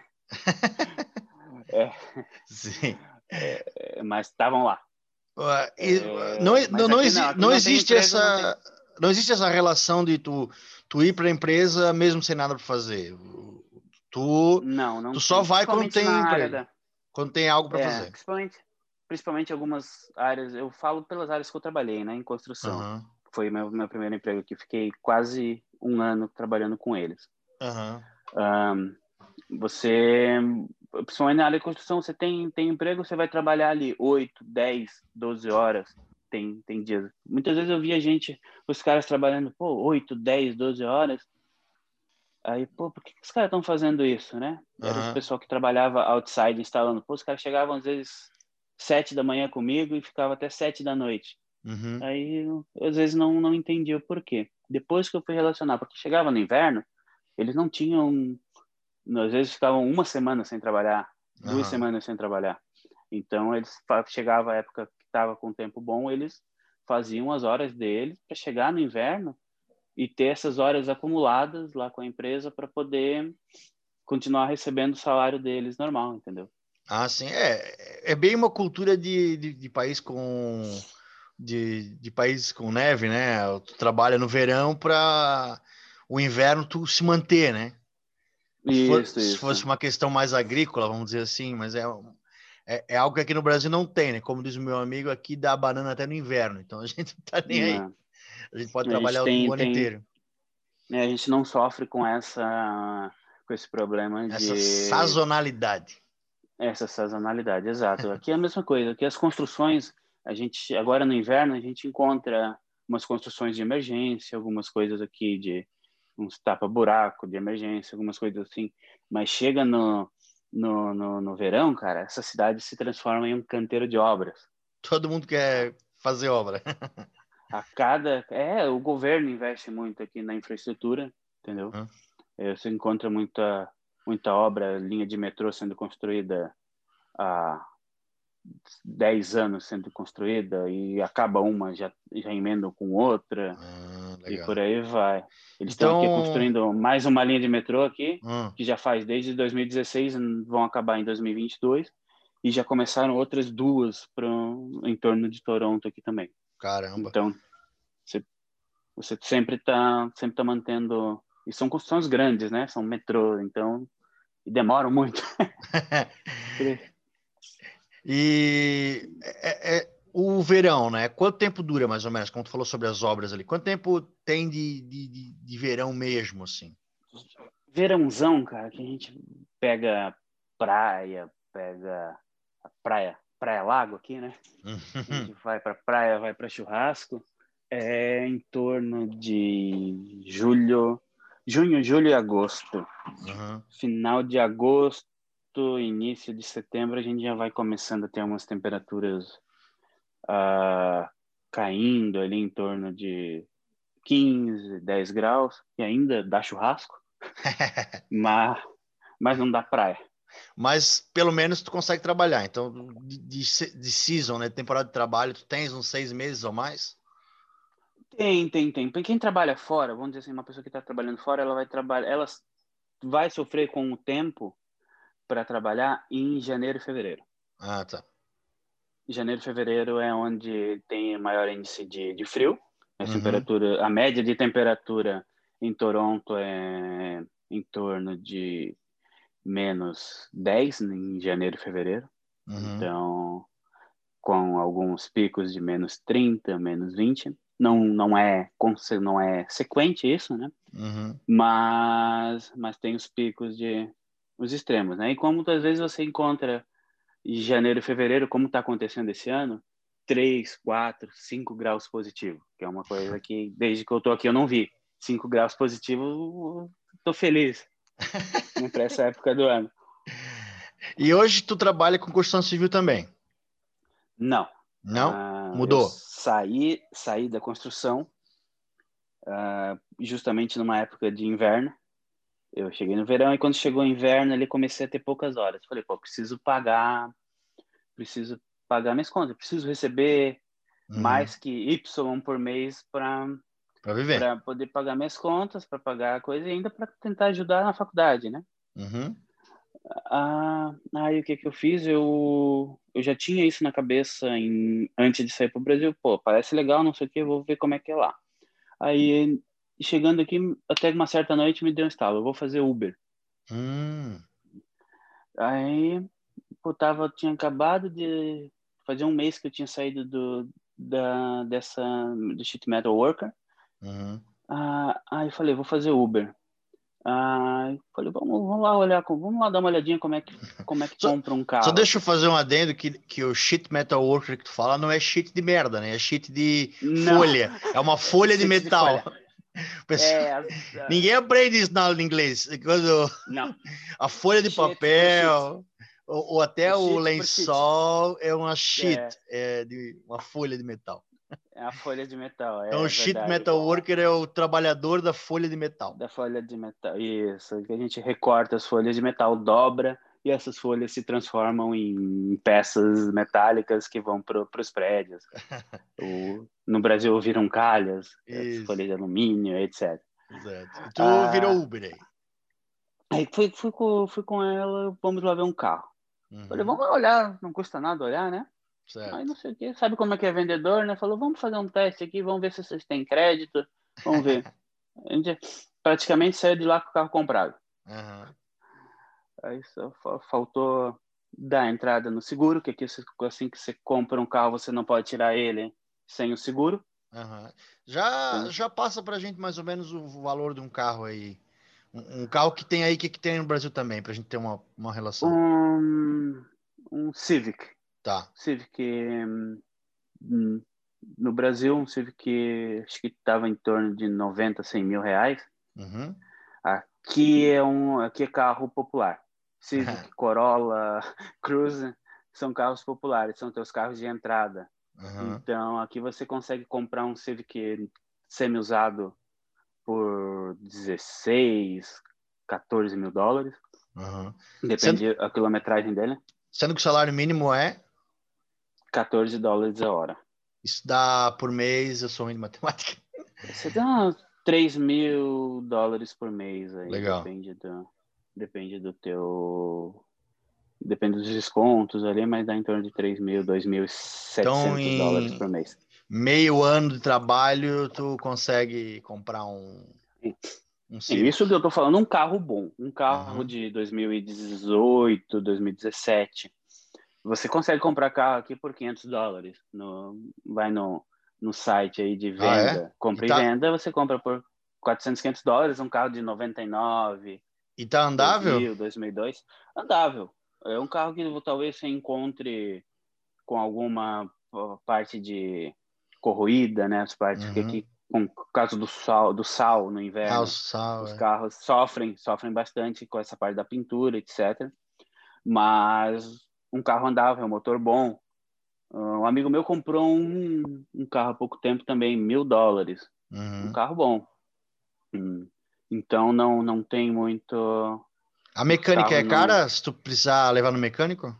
É, Sim. é, mas estavam lá. Uh, e, uh, não, É, não, mas não, aqui não, exi aqui não não tem existe emprego, não tem. essa não existe essa relação de tu, tu ir para a empresa mesmo sem nada para fazer. Tu, Não, não tu só tem. vai quando Principalmente tem na área emprego, da. quando tem algo para É, fazer. principalmente, principalmente algumas áreas. Eu falo pelas áreas que eu trabalhei, né? Em construção. Aham, Foi meu, meu primeiro emprego aqui. Fiquei quase um ano trabalhando com eles. aham, Um, você, principalmente na área de construção, você tem, tem emprego, você vai trabalhar ali oito, dez, doze horas. Tem, tem dias. Muitas vezes eu via gente, os caras trabalhando, pô, oito, dez, doze horas. Aí, pô, por que, que os caras estão fazendo isso, né? Era o aham, pessoal que trabalhava outside instalando. Pô, os caras chegavam às vezes sete da manhã comigo e ficavam até sete da noite. uhum, Aí, eu, às vezes, não, não entendia o porquê. Depois que eu fui relacionar, porque chegava no inverno, eles não tinham. Às vezes ficavam uma semana sem trabalhar, duas aham. semanas sem trabalhar. Então, eles chegava a época que estava com tempo bom, eles faziam as horas deles para chegar no inverno e ter essas horas acumuladas lá com a empresa para poder continuar recebendo o salário deles normal, entendeu? Ah, sim. É, é bem uma cultura de, de, de país com de, de país com neve, né? Tu trabalha no verão para o inverno tu se manter, né? Se, for, Isso, se isso. fosse uma questão mais agrícola, vamos dizer assim, mas é, é, é algo que aqui no Brasil não tem, né? Como diz o meu amigo, aqui dá banana até no inverno, então a gente não tá nem aí. Né? A gente pode A gente trabalhar o, o tem, ano tem, inteiro. né, a gente não sofre com essa, com esse problema Essa de sazonalidade. essa sazonalidade, exato. Aqui é a mesma coisa. Aqui as construções, a gente agora no inverno a gente encontra umas construções de emergência, algumas coisas aqui de uns tapa-buraco de emergência, algumas coisas assim. Mas chega no, no, no, no verão, cara, essa cidade se transforma em um canteiro de obras. Todo mundo quer fazer obra. A cada. É, o governo investe muito aqui na infraestrutura, entendeu? É, você encontra muita, muita obra, linha de metrô sendo construída há dez anos sendo construída e acaba uma, já, já emendam com outra Ah, e legal. por aí vai. Eles estão aqui Então, construindo mais uma linha de metrô aqui, hum, que já faz desde dois mil e dezesseis, vão acabar em dois mil e vinte e dois, e já começaram outras duas pra, em torno de Toronto aqui também. caramba. Então, você, você sempre está sempre tá mantendo... E são construções grandes, né? São metrô, então... E demoram muito. E é, é- o verão, né? Quanto tempo dura, mais ou menos? Como tu falou sobre as obras ali. Quanto tempo tem de, de, de, de verão mesmo, assim? verãozão, cara, que a gente pega praia, pega a praia, praia lago aqui, né? A gente vai pra praia, vai pra churrasco. É em torno de julho, junho, julho e agosto. Uhum. Final de agosto, início de setembro, a gente já vai começando a ter umas temperaturas uh, caindo ali em torno de quinze, dez graus, e ainda dá churrasco, mas, mas não dá praia. Mas pelo menos tu consegue trabalhar. Então, de, de, de season, né? Temporada de trabalho, tu tens uns seis meses ou mais? Tem, tem, tem. Para quem trabalha fora, vamos dizer assim, uma pessoa que está trabalhando fora, ela vai trabalhar, ela vai sofrer com o tempo para trabalhar em janeiro e fevereiro. Ah, tá. Janeiro e fevereiro é onde tem maior índice de, de frio. A Uhum. temperatura, a média de temperatura em Toronto é em torno de menos dez em janeiro e fevereiro. Uhum. Então, com alguns picos de menos trinta, menos vinte. Não, não é não é sequente isso, né? Uhum. Mas, mas tem os picos de os extremos, né? E como muitas vezes você encontra em janeiro e fevereiro, como está acontecendo esse ano, três, quatro, cinco graus positivo, que é uma coisa que desde que eu tô aqui eu não vi. cinco graus positivo, tô feliz, né, para essa época do ano. E hoje tu trabalha com construção civil também? Não. Não? Uh, eu Mudou? saí, saí da construção uh, justamente numa época de inverno. Eu cheguei no verão e quando chegou o inverno, ali comecei a ter poucas horas. Falei, pô, preciso pagar, preciso pagar minhas contas, preciso receber Uhum. mais que Y por mês para Para viver? para poder pagar minhas contas, para pagar a coisa e ainda para tentar ajudar na faculdade, né? Uhum. Ah, aí o que que eu fiz? Eu, eu já tinha isso na cabeça em, antes de sair para o Brasil. Pô, parece legal, não sei o que, vou ver como é que é lá. Aí, chegando aqui, até uma certa noite me deu um estalo, eu vou fazer Uber. Hum. Aí, pô, tava, tinha acabado de fazer um mês que eu tinha saído do, da, dessa, do Sheet Metal Worker. Uhum. Ah, aí falei, vou fazer Uber. Ah, falei, vamos, vamos lá olhar, vamos lá dar uma olhadinha como é que, como é que Só, compra um só carro deixa eu aqui. fazer um adendo que, que o sheet metal worker que tu fala não é sheet de merda, né? É sheet de Não, folha. É uma folha de sheet de metal. folha. Pessoal, É, as, ninguém uh, aprende isso na aula de inglês. Quando não, a folha de sheet por sheet. papel ou, ou até o Sheet por sheet. lençol é uma sheet, É, é de uma folha de metal. é a folha de metal, Então, o é sheet verdade. metal worker é o trabalhador da folha de metal. Da folha de metal, isso, que a gente recorta as folhas de metal, dobra e essas folhas se transformam em peças metálicas que vão para os prédios. O, no Brasil viram calhas, as Isso, folhas de alumínio, etcétera. exato. E tu virou Ah, Uber aí. aí fui, fui, com, fui com ela, vamos lá ver um carro. Falei, Uhum, vamos lá olhar, não custa nada olhar, né? Aí certo. não sei o que, sabe como é que é vendedor, né? Falou, vamos fazer um teste aqui, vamos ver se vocês têm crédito, vamos ver. A gente praticamente saiu de lá com o carro comprado. Uhum. Aí só fa- faltou dar a entrada no seguro, que aqui você- assim que você compra um carro, você não pode tirar ele sem o seguro. Uhum. Já, Então, já passa pra gente mais ou menos o valor de um carro aí. Um, um carro que tem aí, que, que tem no Brasil também, pra gente ter uma, uma relação. um, um Civic. Tá. Civic hum, no Brasil, um Civic acho que estava em torno de noventa, cem mil reais. Uhum. Aqui é um, aqui é carro popular. Civic, Corolla, Cruze são carros populares, são teus carros de entrada. Uhum. Então, aqui você consegue comprar um Civic semi-usado por dezesseis, quatorze mil dólares. Uhum. Sendo, Depende da quilometragem dele. sendo que o salário mínimo é, quatorze dólares a hora. isso dá por mês, eu sou ruim de matemática. Você dá uns três mil dólares por mês aí. Legal. Depende do, depende do teu... Depende dos descontos ali, mas dá em torno de três mil, dois mil e Então, setecentos dólares por em mês. meio ano de trabalho, tu consegue comprar um, um Isso Civic. que eu tô falando, um carro bom. Um carro Uhum. de dois mil e dezoito, dois mil e dezessete. Você consegue comprar carro aqui por quinhentos dólares. No, vai no, no site aí de Ah, é? venda, E compra e tá, venda, você compra por quatrocentos, quinhentos dólares um carro de noventa e nove. E tá andável? dois mil, dois mil e dois. Andável. É um carro que talvez você encontre com alguma parte de corroída, né? As partes que Uhum. aqui, com por causa do sal, do sal no Ah, o inverno, sal, os é. carros sofrem, sofrem bastante com essa parte da pintura, etcétera. Mas um carro andável, um motor bom. Um amigo meu comprou um, um carro há pouco tempo também, mil dólares. Um Uhum. carro bom. Hum. Então não, não tem muito. A Os mecânica é carros não. cara se tu precisar levar no mecânico?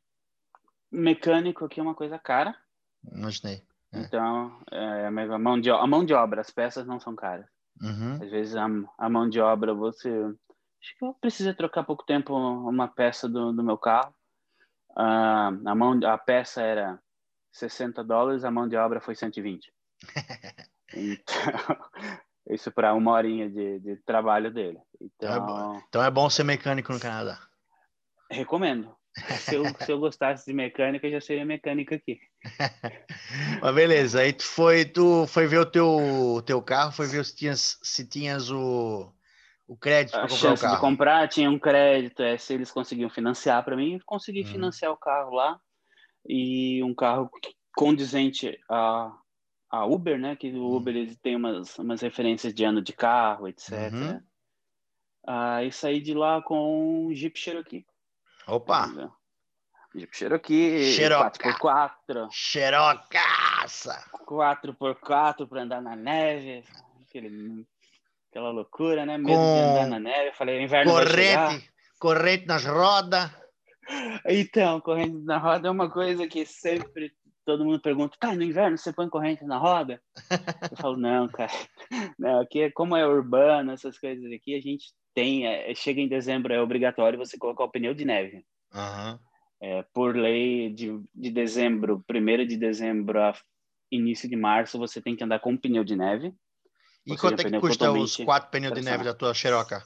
Mecânico aqui é uma coisa cara. Imaginei. É. Então, é, a mão de, a mão de obra, as peças não são caras. Uhum. Às vezes a, a mão de obra você. Acho que eu precisei trocar há pouco tempo uma peça do, do meu carro. Ah, a, mão, a peça era sessenta dólares, a mão de obra foi cento e vinte. Então, isso para uma horinha de, de trabalho dele. Então é, bo- Então, então é bom ser mecânico no Canadá. recomendo. Se eu, se eu gostasse de mecânica, já seria mecânica aqui. Mas beleza, aí tu foi, tu foi ver o teu, o teu carro, foi ver se tinhas, se tinhas o, o crédito A para comprar o chance de carro. comprar tinha um crédito, é, se eles conseguiam financiar para mim, eu consegui Uhum. financiar o carro lá. E um carro condizente a, a Uber, né? Que o Uber Uhum. eles tem umas, umas referências de ano de carro, etcétera. Uhum. Ah, e saí de lá com um Jeep Cherokee. Opa! Jeep Cherokee quatro Xeroca! por quatro, Xerocaça! quatro por quatro para andar na neve, aquele, aquela loucura, né? Medo de andar Com na neve. Eu falei, o inverno vai chegar. corrente, corrente nas rodas. Então, corrente na roda é uma coisa que sempre todo mundo pergunta, tá, no inverno você põe corrente na roda? Eu falo, não, cara, não, aqui, como é urbano, essas coisas aqui, a gente tem, é, chega em dezembro, é obrigatório você colocar o pneu de neve. Uhum. É, por lei, de, de dezembro, primeiro de dezembro a início de março, você tem que andar com um pneu de neve, E ou seja, um quanto é que pneu custa os totalmente quatro pneus de neve tracionado. da tua Xeroca?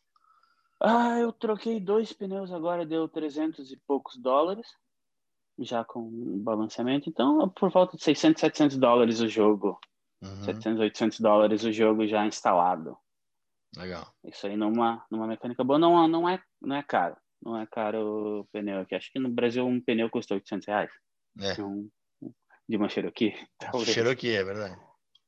Ah, eu troquei dois pneus agora, deu trezentos e poucos dólares, já com o balanceamento, então por volta de seiscentos, setecentos dólares o jogo, Uhum. setecentos, oitocentos dólares o jogo já instalado. Legal. Isso aí numa, numa mecânica boa não, não, é, não é caro. Não é caro o pneu aqui. Acho que no Brasil um pneu custa oitocentos reais. É, Um, de uma Cherokee, talvez. Cherokee, é verdade.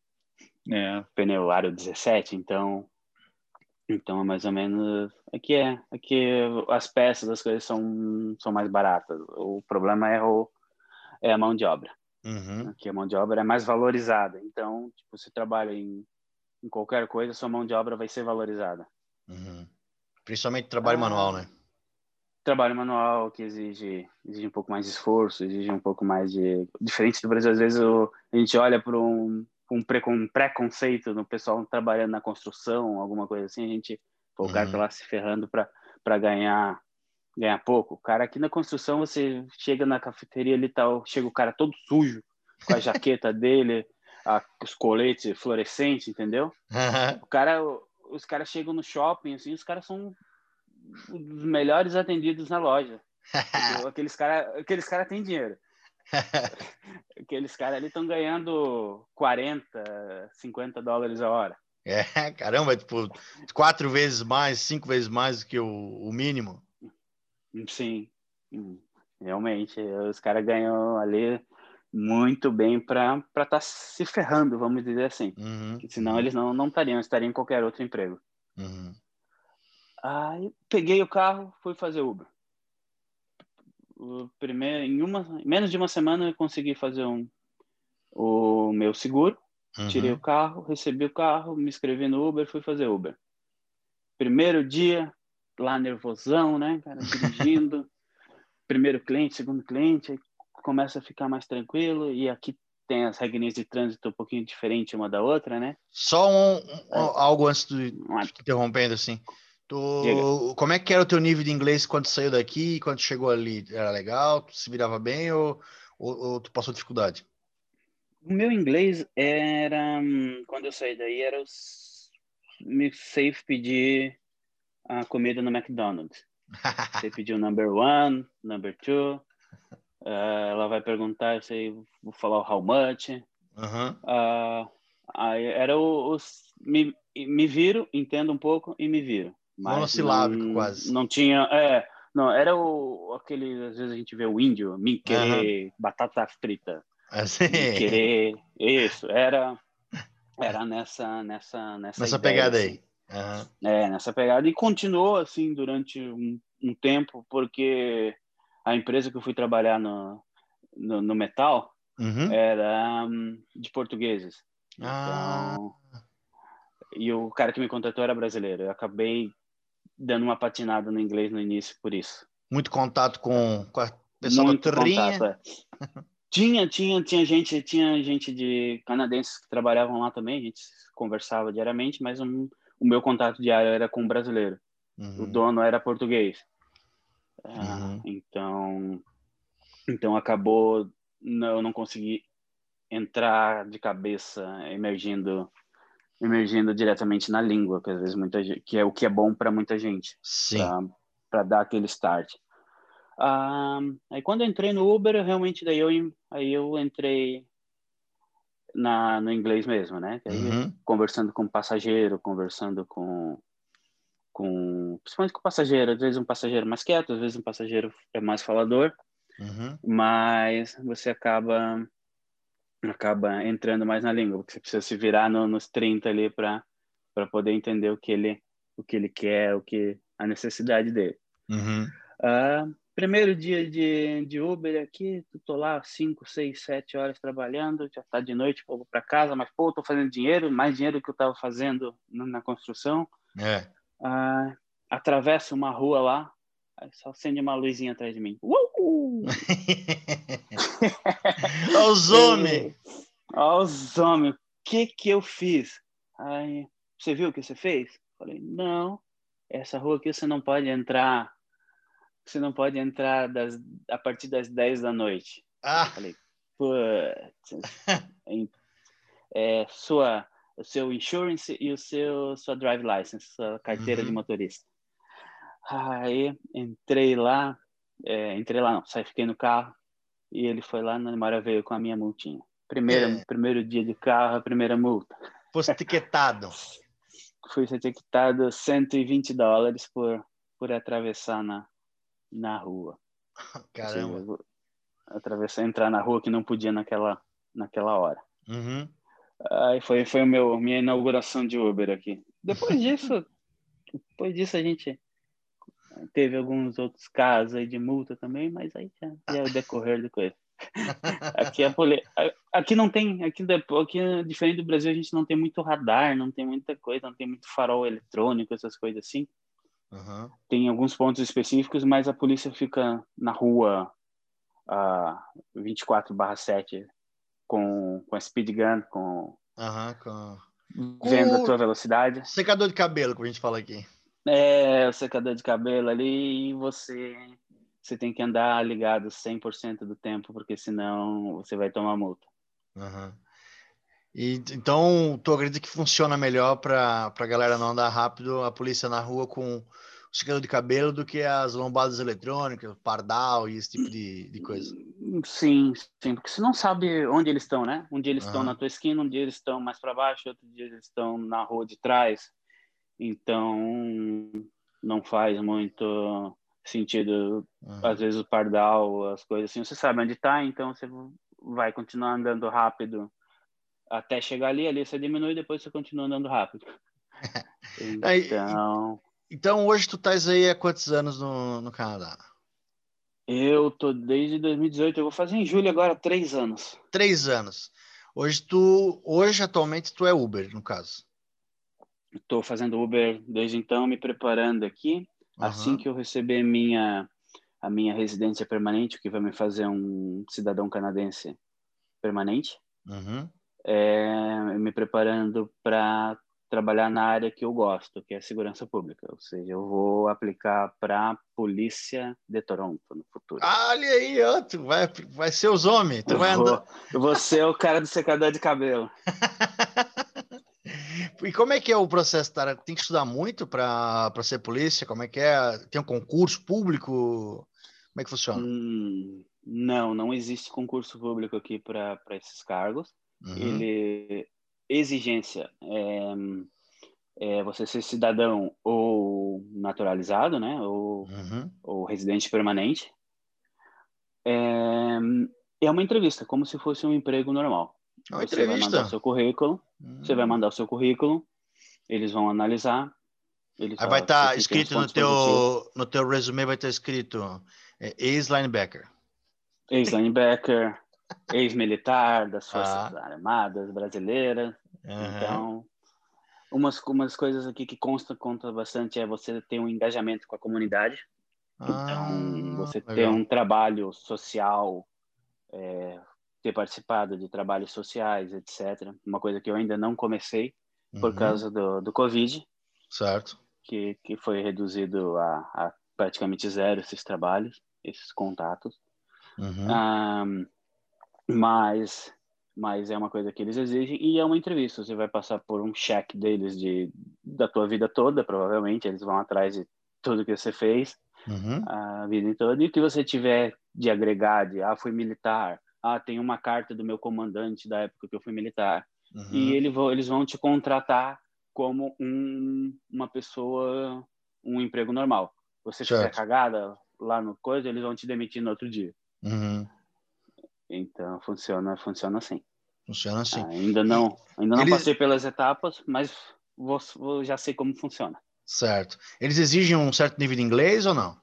É, pneu aro dezessete, então, então é mais ou menos. Aqui é. Aqui as peças, as coisas são, são mais baratas. O problema é, o, é a mão de obra. Uhum. Aqui a mão de obra é mais valorizada. Então, tipo, você trabalha em, em qualquer coisa, sua mão de obra vai ser valorizada. Uhum. Principalmente trabalho manual, Ah, né? trabalho manual que exige, exige um pouco mais de esforço, exige um pouco mais de. Diferente do Brasil, às vezes o, a gente olha para um, um, precon, um preconceito no pessoal trabalhando na construção, alguma coisa assim, a gente. Pô, o cara tá Uhum. lá se ferrando para ganhar, ganhar pouco. O cara aqui na construção, você chega na cafeteria ali, tá, chega o cara todo sujo, com a jaqueta dele, a, os coletes fluorescentes, entendeu? Uhum. O cara, os caras chegam no shopping, assim, os caras são os melhores atendidos na loja. Porque aqueles caras aqueles cara têm dinheiro. Aqueles caras ali estão ganhando quarenta, cinquenta dólares a hora. É, caramba, tipo, quatro vezes mais, cinco vezes mais do que o, o mínimo. Sim, realmente. Os caras ganham ali muito bem para estar tá se ferrando, vamos dizer assim. Uhum, Que senão uhum, eles não, não estariam, estariam em qualquer outro emprego. uhum. Aí peguei o carro, fui fazer Uber. O primeiro, em uma, em menos de uma semana eu consegui fazer um, o meu seguro. Tirei o Uhum. carro, recebi o carro, me inscrevi no Uber, fui fazer Uber. Primeiro dia, lá nervosão, né, cara, dirigindo. Primeiro cliente, segundo cliente, aí começa a ficar mais tranquilo. E aqui tem as regrinhas de trânsito um pouquinho diferente uma da outra, né? Só um, um- É, algo antes de uma, te interrompendo, assim. diga. Tu, como é que era o teu nível de inglês quando saiu daqui e quando chegou ali? Era legal? Tu se virava bem ou, ou, ou tu passou dificuldade? O meu inglês era, hum, quando eu saí daí, era os, me safe pedir a comida no McDonald's. Você pediu number one, number two, uh, ela vai perguntar, eu sei, vou falar o how much. Uhum. Uh, aí era o, os, me, me viro, entendo um pouco e me viro. Monossilábico, não, quase. não tinha... É, não, era o, aquele... Às vezes a gente vê o índio, me querer Uhum. batata frita. Assim, Me querer... Isso, era, era nessa, nessa, nessa nessa ideia, pegada assim. aí. Uhum. É, nessa pegada. E continuou assim durante um, um tempo, porque a empresa que eu fui trabalhar no, no, no metal Uhum. era um, de portugueses. Ah, Então, e o cara que me contratou era brasileiro. Eu acabei dando uma patinada no inglês no início por isso. muito contato com, com o pessoal da Muito contato, terrinha. é. Tinha, tinha, tinha gente, tinha gente de canadenses que trabalhavam lá também, a gente conversava diariamente, mas um, o meu contato diário era com um brasileiro. O Uhum. dono era português. Ah, Uhum. então, então acabou, não, eu não consegui entrar de cabeça emergindo, emergindo diretamente na língua, que às vezes muita gente, que é o que é bom para muita gente, Sim. para para dar aquele start. Ah, aí quando eu entrei no Uber, eu realmente daí eu aí eu entrei na no inglês mesmo, né? Que aí Uhum. conversando com o passageiro, conversando com com principalmente com o passageiro, às vezes um passageiro mais quieto, às vezes um passageiro é mais falador. Uhum. Mas você acaba acaba entrando mais na língua, porque você precisa se virar no, nos trinta ali para para poder entender o que ele o que ele quer, o que a necessidade dele. Uhum. Ah, primeiro dia de, de Uber aqui, tô lá cinco, seis, sete horas trabalhando, já tá de noite, vou para casa, mas pô, tô fazendo dinheiro, mais dinheiro que eu tava fazendo na, na construção. É. Ah, atravesso uma rua lá, aí só acende uma luzinha atrás de mim. Uh! Olha os homens! Ó, os homens, o que que eu fiz? Aí, você viu o que você fez? Falei, não, essa rua aqui você não pode entrar, você não pode entrar das, a partir das dez da noite. Eu Ah! falei, putz, é, sua, o seu insurance e o seu, sua drive license, sua carteira de Uhum. motorista. Aí, entrei lá, é, entrei lá não, saí, fiquei no carro, e ele foi lá na memória, veio com a minha multinha. Primeiro, É. primeiro dia de carro, a primeira multa. Fosse etiquetado. Fui etiquetado cento e vinte dólares por, por atravessar na, na rua. Ou seja, Caramba. atravessar, entrar na rua que não podia naquela, naquela hora. Uhum. Aí foi, foi o meu, minha inauguração de Uber aqui. Depois disso, depois disso a gente teve alguns outros casos aí de multa também, mas aí já, já é o decorrer da coisa. Aqui a poli... aqui não tem, aqui, aqui diferente do Brasil, a gente não tem muito radar, não tem muita coisa, não tem muito farol eletrônico, essas coisas assim. Uhum. Tem alguns pontos específicos, mas a polícia fica na rua uh, vinte e quatro barra sete com, com a speed gun, com Uhum. Com... vendo a com tua velocidade. secador de cabelo, como a gente fala aqui. É o secador de cabelo ali e você, você tem que andar ligado cem por cento do tempo, porque senão você vai tomar multa. Uhum. E, então, tu acredita que funciona melhor para a galera não andar rápido, a polícia na rua com o secador de cabelo do que as lombadas eletrônicas, pardal e esse tipo de, de coisa? Sim, sim, porque você não sabe onde eles estão, né? Um dia eles estão na Uhum. tua esquina, um dia eles estão mais para baixo, outro dia eles estão na rua de trás. Então, não faz muito sentido, às Uhum. vezes, o pardal, as coisas assim. Você sabe onde está, então você vai continuar andando rápido até chegar ali, ali você diminui, depois você continua andando rápido. Aí, Então, então, hoje tu estás aí há quantos anos no, no Canadá? eu tô desde dois mil e dezoito, eu vou fazer em julho agora três anos. Três anos. Hoje tu, hoje atualmente tu é Uber, no caso. Estou fazendo Uber desde então, me preparando aqui. Assim Uhum. que eu receber minha, a minha residência permanente, o que vai me fazer um cidadão canadense permanente, Uhum. é, me preparando para trabalhar na área que eu gosto, que é a segurança pública. Ou seja, eu vou aplicar para a polícia de Toronto no futuro. Olha aí, ó, tu vai, vai ser os homens, tu Eu vai andar. vou, eu vou ser o cara do secador de cabelo. E como é que é o processo, Tara? Tem que estudar muito para para ser polícia? Como é que é? Tem um concurso público? Como é que funciona? Hum, não, não existe concurso público aqui para para esses cargos. Uhum. Ele exigência é, é você ser cidadão ou ou naturalizado, né? Ou, Uhum. ou residente permanente. É, é uma entrevista, como se fosse um emprego normal. É uma Você vai mandar o entrevista. seu currículo, você vai Hum. mandar o seu currículo, eles vão analisar, eles Aí vai só, se, estar se tem os escrito no pontos positivos. teu, no teu resume, vai estar escrito é, ex-linebacker. Ex-linebacker, ex-militar das Forças Ah, Armadas Brasileiras. aham. Então, umas, umas coisas aqui que consta, conta bastante é você ter um engajamento com a comunidade. Então, Ah, você ter legal. um trabalho social, ter participado de trabalhos sociais, etcétera. Uma coisa que eu ainda não comecei por Uhum. causa do, do Covid, Certo. que, que foi reduzido a, a praticamente zero esses trabalhos, esses contatos. Uhum. Um, mas, mas é uma coisa que eles exigem e é uma entrevista. Você vai passar por um check deles de, da tua vida toda, provavelmente. Eles vão atrás de tudo que você fez Uhum. a vida toda. E o que você tiver de agregar, de, ah, fui militar, ah, tem uma carta do meu comandante da época que eu fui militar. E Uhum. ele, eles vão te contratar como um, uma pessoa, um emprego normal. Você fizer Certo. cagada lá no coisa, eles vão te demitir no outro dia. Uhum. Então funciona, funciona assim. Funciona assim. Ainda E não, ainda não eles, passei pelas etapas, mas vou, vou, já sei como funciona. certo. Eles exigem um certo nível de inglês ou não?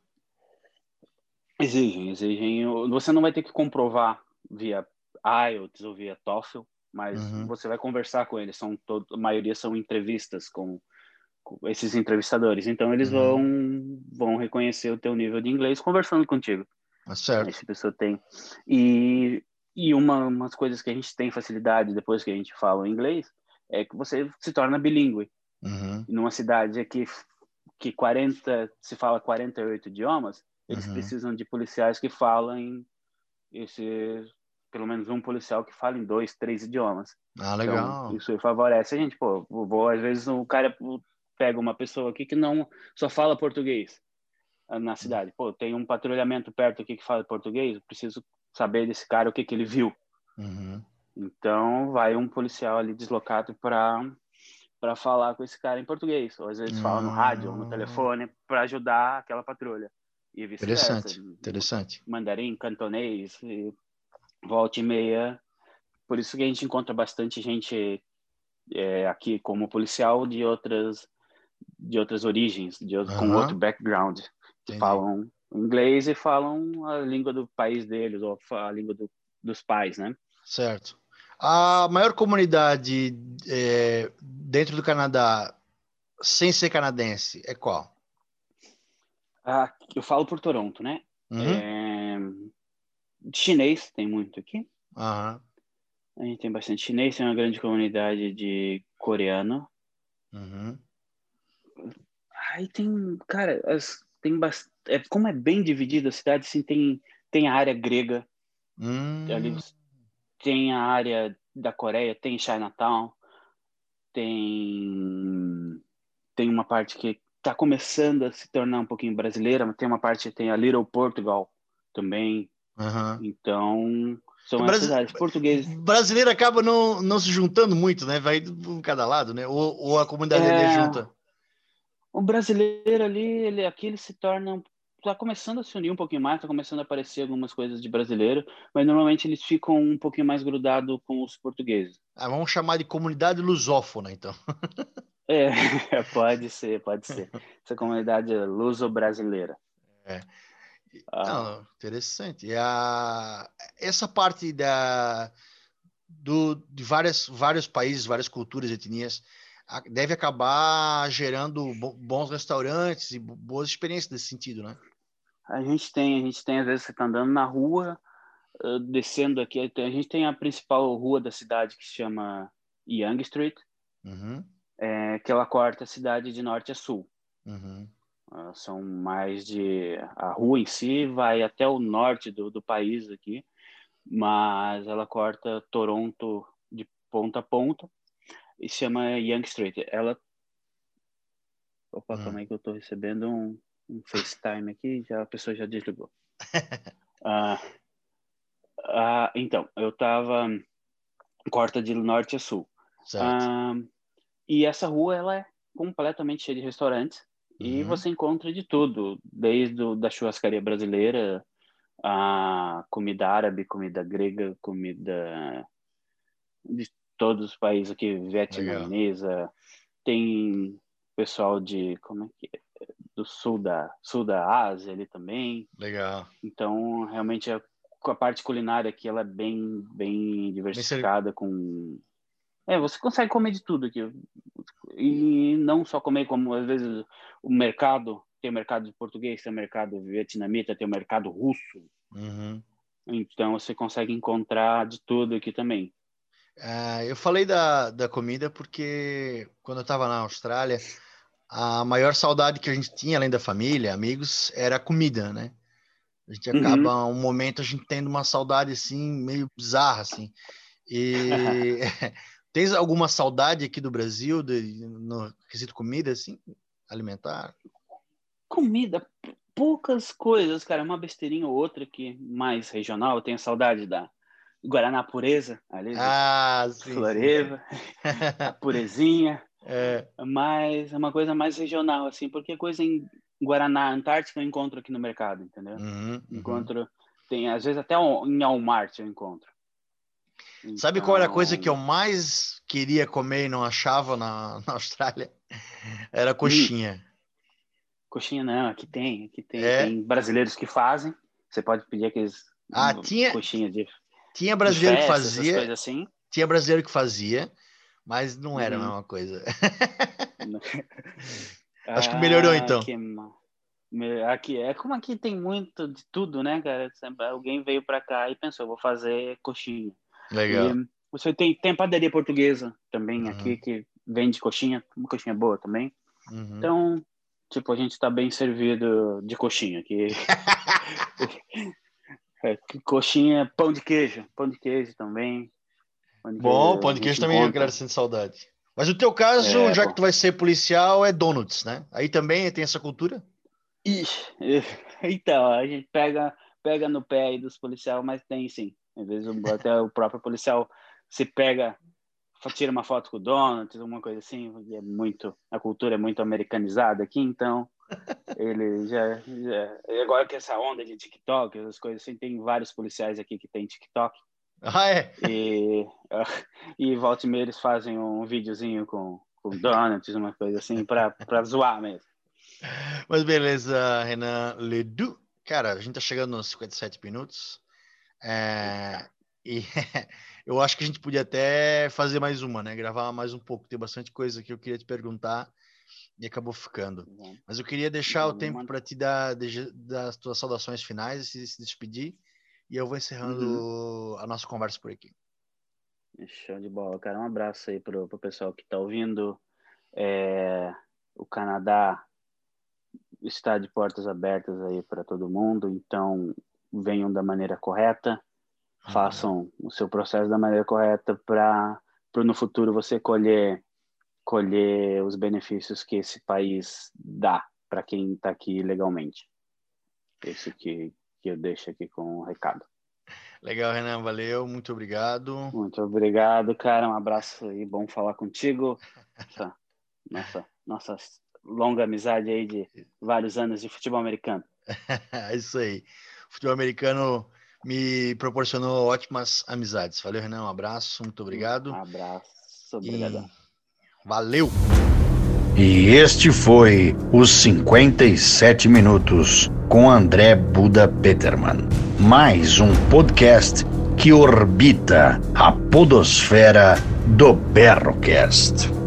Exigem, exigem. Você não vai ter que comprovar via I E L T S ou via TOEFL, mas Uhum. você vai conversar com eles. São todo, a maioria são entrevistas com, com esses entrevistadores. Então eles vão Uhum. vão reconhecer o teu nível de inglês conversando contigo. Ah, Aí certo. se a pessoa tem e e uma umas coisas que a gente tem facilidade depois que a gente fala inglês é que você se torna bilíngue. Uhum. Numa cidade aqui que quarenta se fala quarenta e oito idiomas, eles Uhum. precisam de policiais que falam esse pelo menos um policial que fala em dois, três idiomas. Ah, Então, legal. isso favorece a gente, pô, vou, às vezes o cara pega uma pessoa aqui que não só fala português na cidade. Pô, tem um patrulhamento perto aqui que fala português, eu preciso saber desse cara o que que ele viu. Uhum. Então, vai um policial ali deslocado para para falar com esse cara em português, ou às vezes fala no rádio ou no Ah, telefone para ajudar aquela patrulha e vice-versa. interessante. Interessante. Mandarim, cantonês, e volta e meia. Por isso que a gente encontra bastante gente é, aqui como policial de outras de outras origens, de outro, com outro Aham. background, que Entendi. falam inglês e falam a língua do país deles ou a língua do, dos pais, né? Certo. A maior comunidade é, dentro do Canadá, sem ser canadense, é qual? Ah, eu falo por Toronto, né? Uhum. É, chinês tem muito aqui. Aham. A gente tem bastante chinês, tem uma grande comunidade de coreano. Uhum. Aí tem, cara, as, tem bast... é, como é bem dividida a cidade, assim, tem, tem a área grega, ali Hum. tem a área da Coreia, tem Chinatown, tem, tem uma parte que está começando a se tornar um pouquinho brasileira, mas tem uma parte que tem a Little Portugal também. Aham. Então, É, são essas brasi- áreas. Português, brasileiro acaba não, não se juntando muito, né? Vai um cada lado, né? Ou, ou a comunidade ali é é, junta. o brasileiro ali, ele, aqui ele se torna, está começando a se unir um pouquinho mais, está começando a aparecer algumas coisas de brasileiro, mas normalmente eles ficam um pouquinho mais grudados com os portugueses. Ah, vamos chamar de comunidade lusófona, então. É, pode ser, pode ser. Essa comunidade é luso-brasileira. É. Ah, Não, interessante. E a, essa parte da, do, de várias, vários países, várias culturas e etnias, a- deve acabar gerando bo- bons restaurantes e bo- boas experiências nesse sentido, né? a gente tem, a gente tem, às vezes você está andando na rua, uh, descendo aqui, a gente tem a principal rua da cidade que se chama Yonge Street, Uhum, é, que ela corta a cidade de norte a sul. uhum, Uh, são mais de... A rua em si vai até o norte do, do país aqui, mas ela corta Toronto de ponta a ponta e se chama Yonge Street. Ela... Opa, uhum. calma aí que eu estou recebendo um, um FaceTime aqui, já, a pessoa já desligou. Ah, ah, então, eu estava corta de norte a sul. Certo. Ah, e essa rua ela é completamente cheia de restaurantes E Uhum. você encontra de tudo, desde o, da churrascaria brasileira, a comida árabe, comida grega, comida de todos os países aqui, Legal, vietnamesa, tem pessoal de, como é que é? Do sul da, sul da Ásia ali também. legal. Então, realmente, a, a parte culinária aqui, ela é bem, bem Bem ser... diversificada com... É, você consegue comer de tudo aqui. E não só comer, como às vezes o mercado, tem o mercado português, tem o mercado vietnamita, tem o mercado russo. Uhum. Então, você consegue encontrar de tudo aqui também. Ah, eu falei da, da comida porque quando eu estava na Austrália, a maior saudade que a gente tinha, além da família, amigos, era a comida, né? A gente Uhum. acaba, um momento, a gente tendo uma saudade, assim, meio bizarra, assim. E tens alguma saudade aqui do Brasil, de, no quesito comida, assim, alimentar? Comida, poucas coisas, cara. Uma besteirinha ou outra que mais regional. Eu tenho saudade da Guaraná Pureza, ali de Ah, sim, sim, sim. Floreva, a purezinha. É, Mas é uma coisa mais regional, assim, porque coisa em Guaraná, Antártica eu encontro aqui no mercado, entendeu? uhum, uhum. Encontro, tem, às vezes até em Walmart eu encontro. Sabe qual era a coisa que eu Então, mais queria comer e não achava na, na Austrália? Era hum, coxinha. coxinha não, aqui tem, aqui tem, É? tem brasileiros que fazem. Você pode pedir aqueles Ah, hum, tinha, coxinha de, tinha de brasileiro que festa, essas fazia, coisas assim. tinha brasileiro que fazia, mas não era a Uhum. mesma coisa. Acho que melhorou Ah, então. que ma- me- aqui é como aqui tem muito de tudo, né, cara? Sempre alguém veio para cá e pensou, vou fazer coxinha. E Legal. você tem, tem padaria portuguesa também aqui Uhum, que vende coxinha, uma coxinha boa também. uhum. Então, tipo, a gente tá bem servido de coxinha aqui. É, que coxinha, pão de queijo, pão de queijo também. Pão de Bom, queijo pão a de queijo gente também a galera encontra. sente saudade. Mas o teu caso, É, já que pô. tu vai ser policial, é donuts, né? Aí também tem essa cultura? Ixi, então, a gente pega, pega no pé aí dos policiais, mas tem sim. Às vezes até o próprio policial se pega, tira uma foto com o Donald, alguma coisa assim. É muito, a cultura é muito americanizada aqui, então ele já, já agora que essa onda de TikTok, essas coisas assim, tem vários policiais aqui que tem TikTok Ah, é? e e volta e meia eles fazem um videozinho com com donuts, uma coisa assim para para zoar mesmo. Mas beleza, Renan Ledu. Cara, a gente tá chegando nos cinquenta e sete minutos. É, e eu acho que a gente podia até fazer mais uma, né? Gravar mais um pouco. Tem bastante coisa que eu queria te perguntar e acabou ficando. Vamos, Mas eu queria deixar o vamos tempo para te dar das tuas saudações finais e se despedir. E eu vou encerrando uhum. a nossa conversa por aqui. Show de bola, cara. Um abraço aí pro, pro pessoal que tá ouvindo. É, o Canadá está de portas abertas aí para todo mundo, então venham da maneira correta, Uhum. façam o seu processo da maneira correta para no futuro você colher colher os benefícios que esse país dá para quem está aqui legalmente. Esse que, que eu deixo aqui com o recado. Legal, Renan. Valeu. Muito obrigado. Muito obrigado, cara. Um abraço aí, bom falar contigo. Nossa, nossa, nossa longa amizade aí de vários anos de futebol americano. É isso aí. O futebol americano me proporcionou ótimas amizades. Valeu, Renan. Um abraço. Muito obrigado. Um abraço. Obrigadão. E valeu! E este foi os cinquenta e sete minutos com André Buda Peterman. Mais um podcast que orbita a podosfera do Berrocast.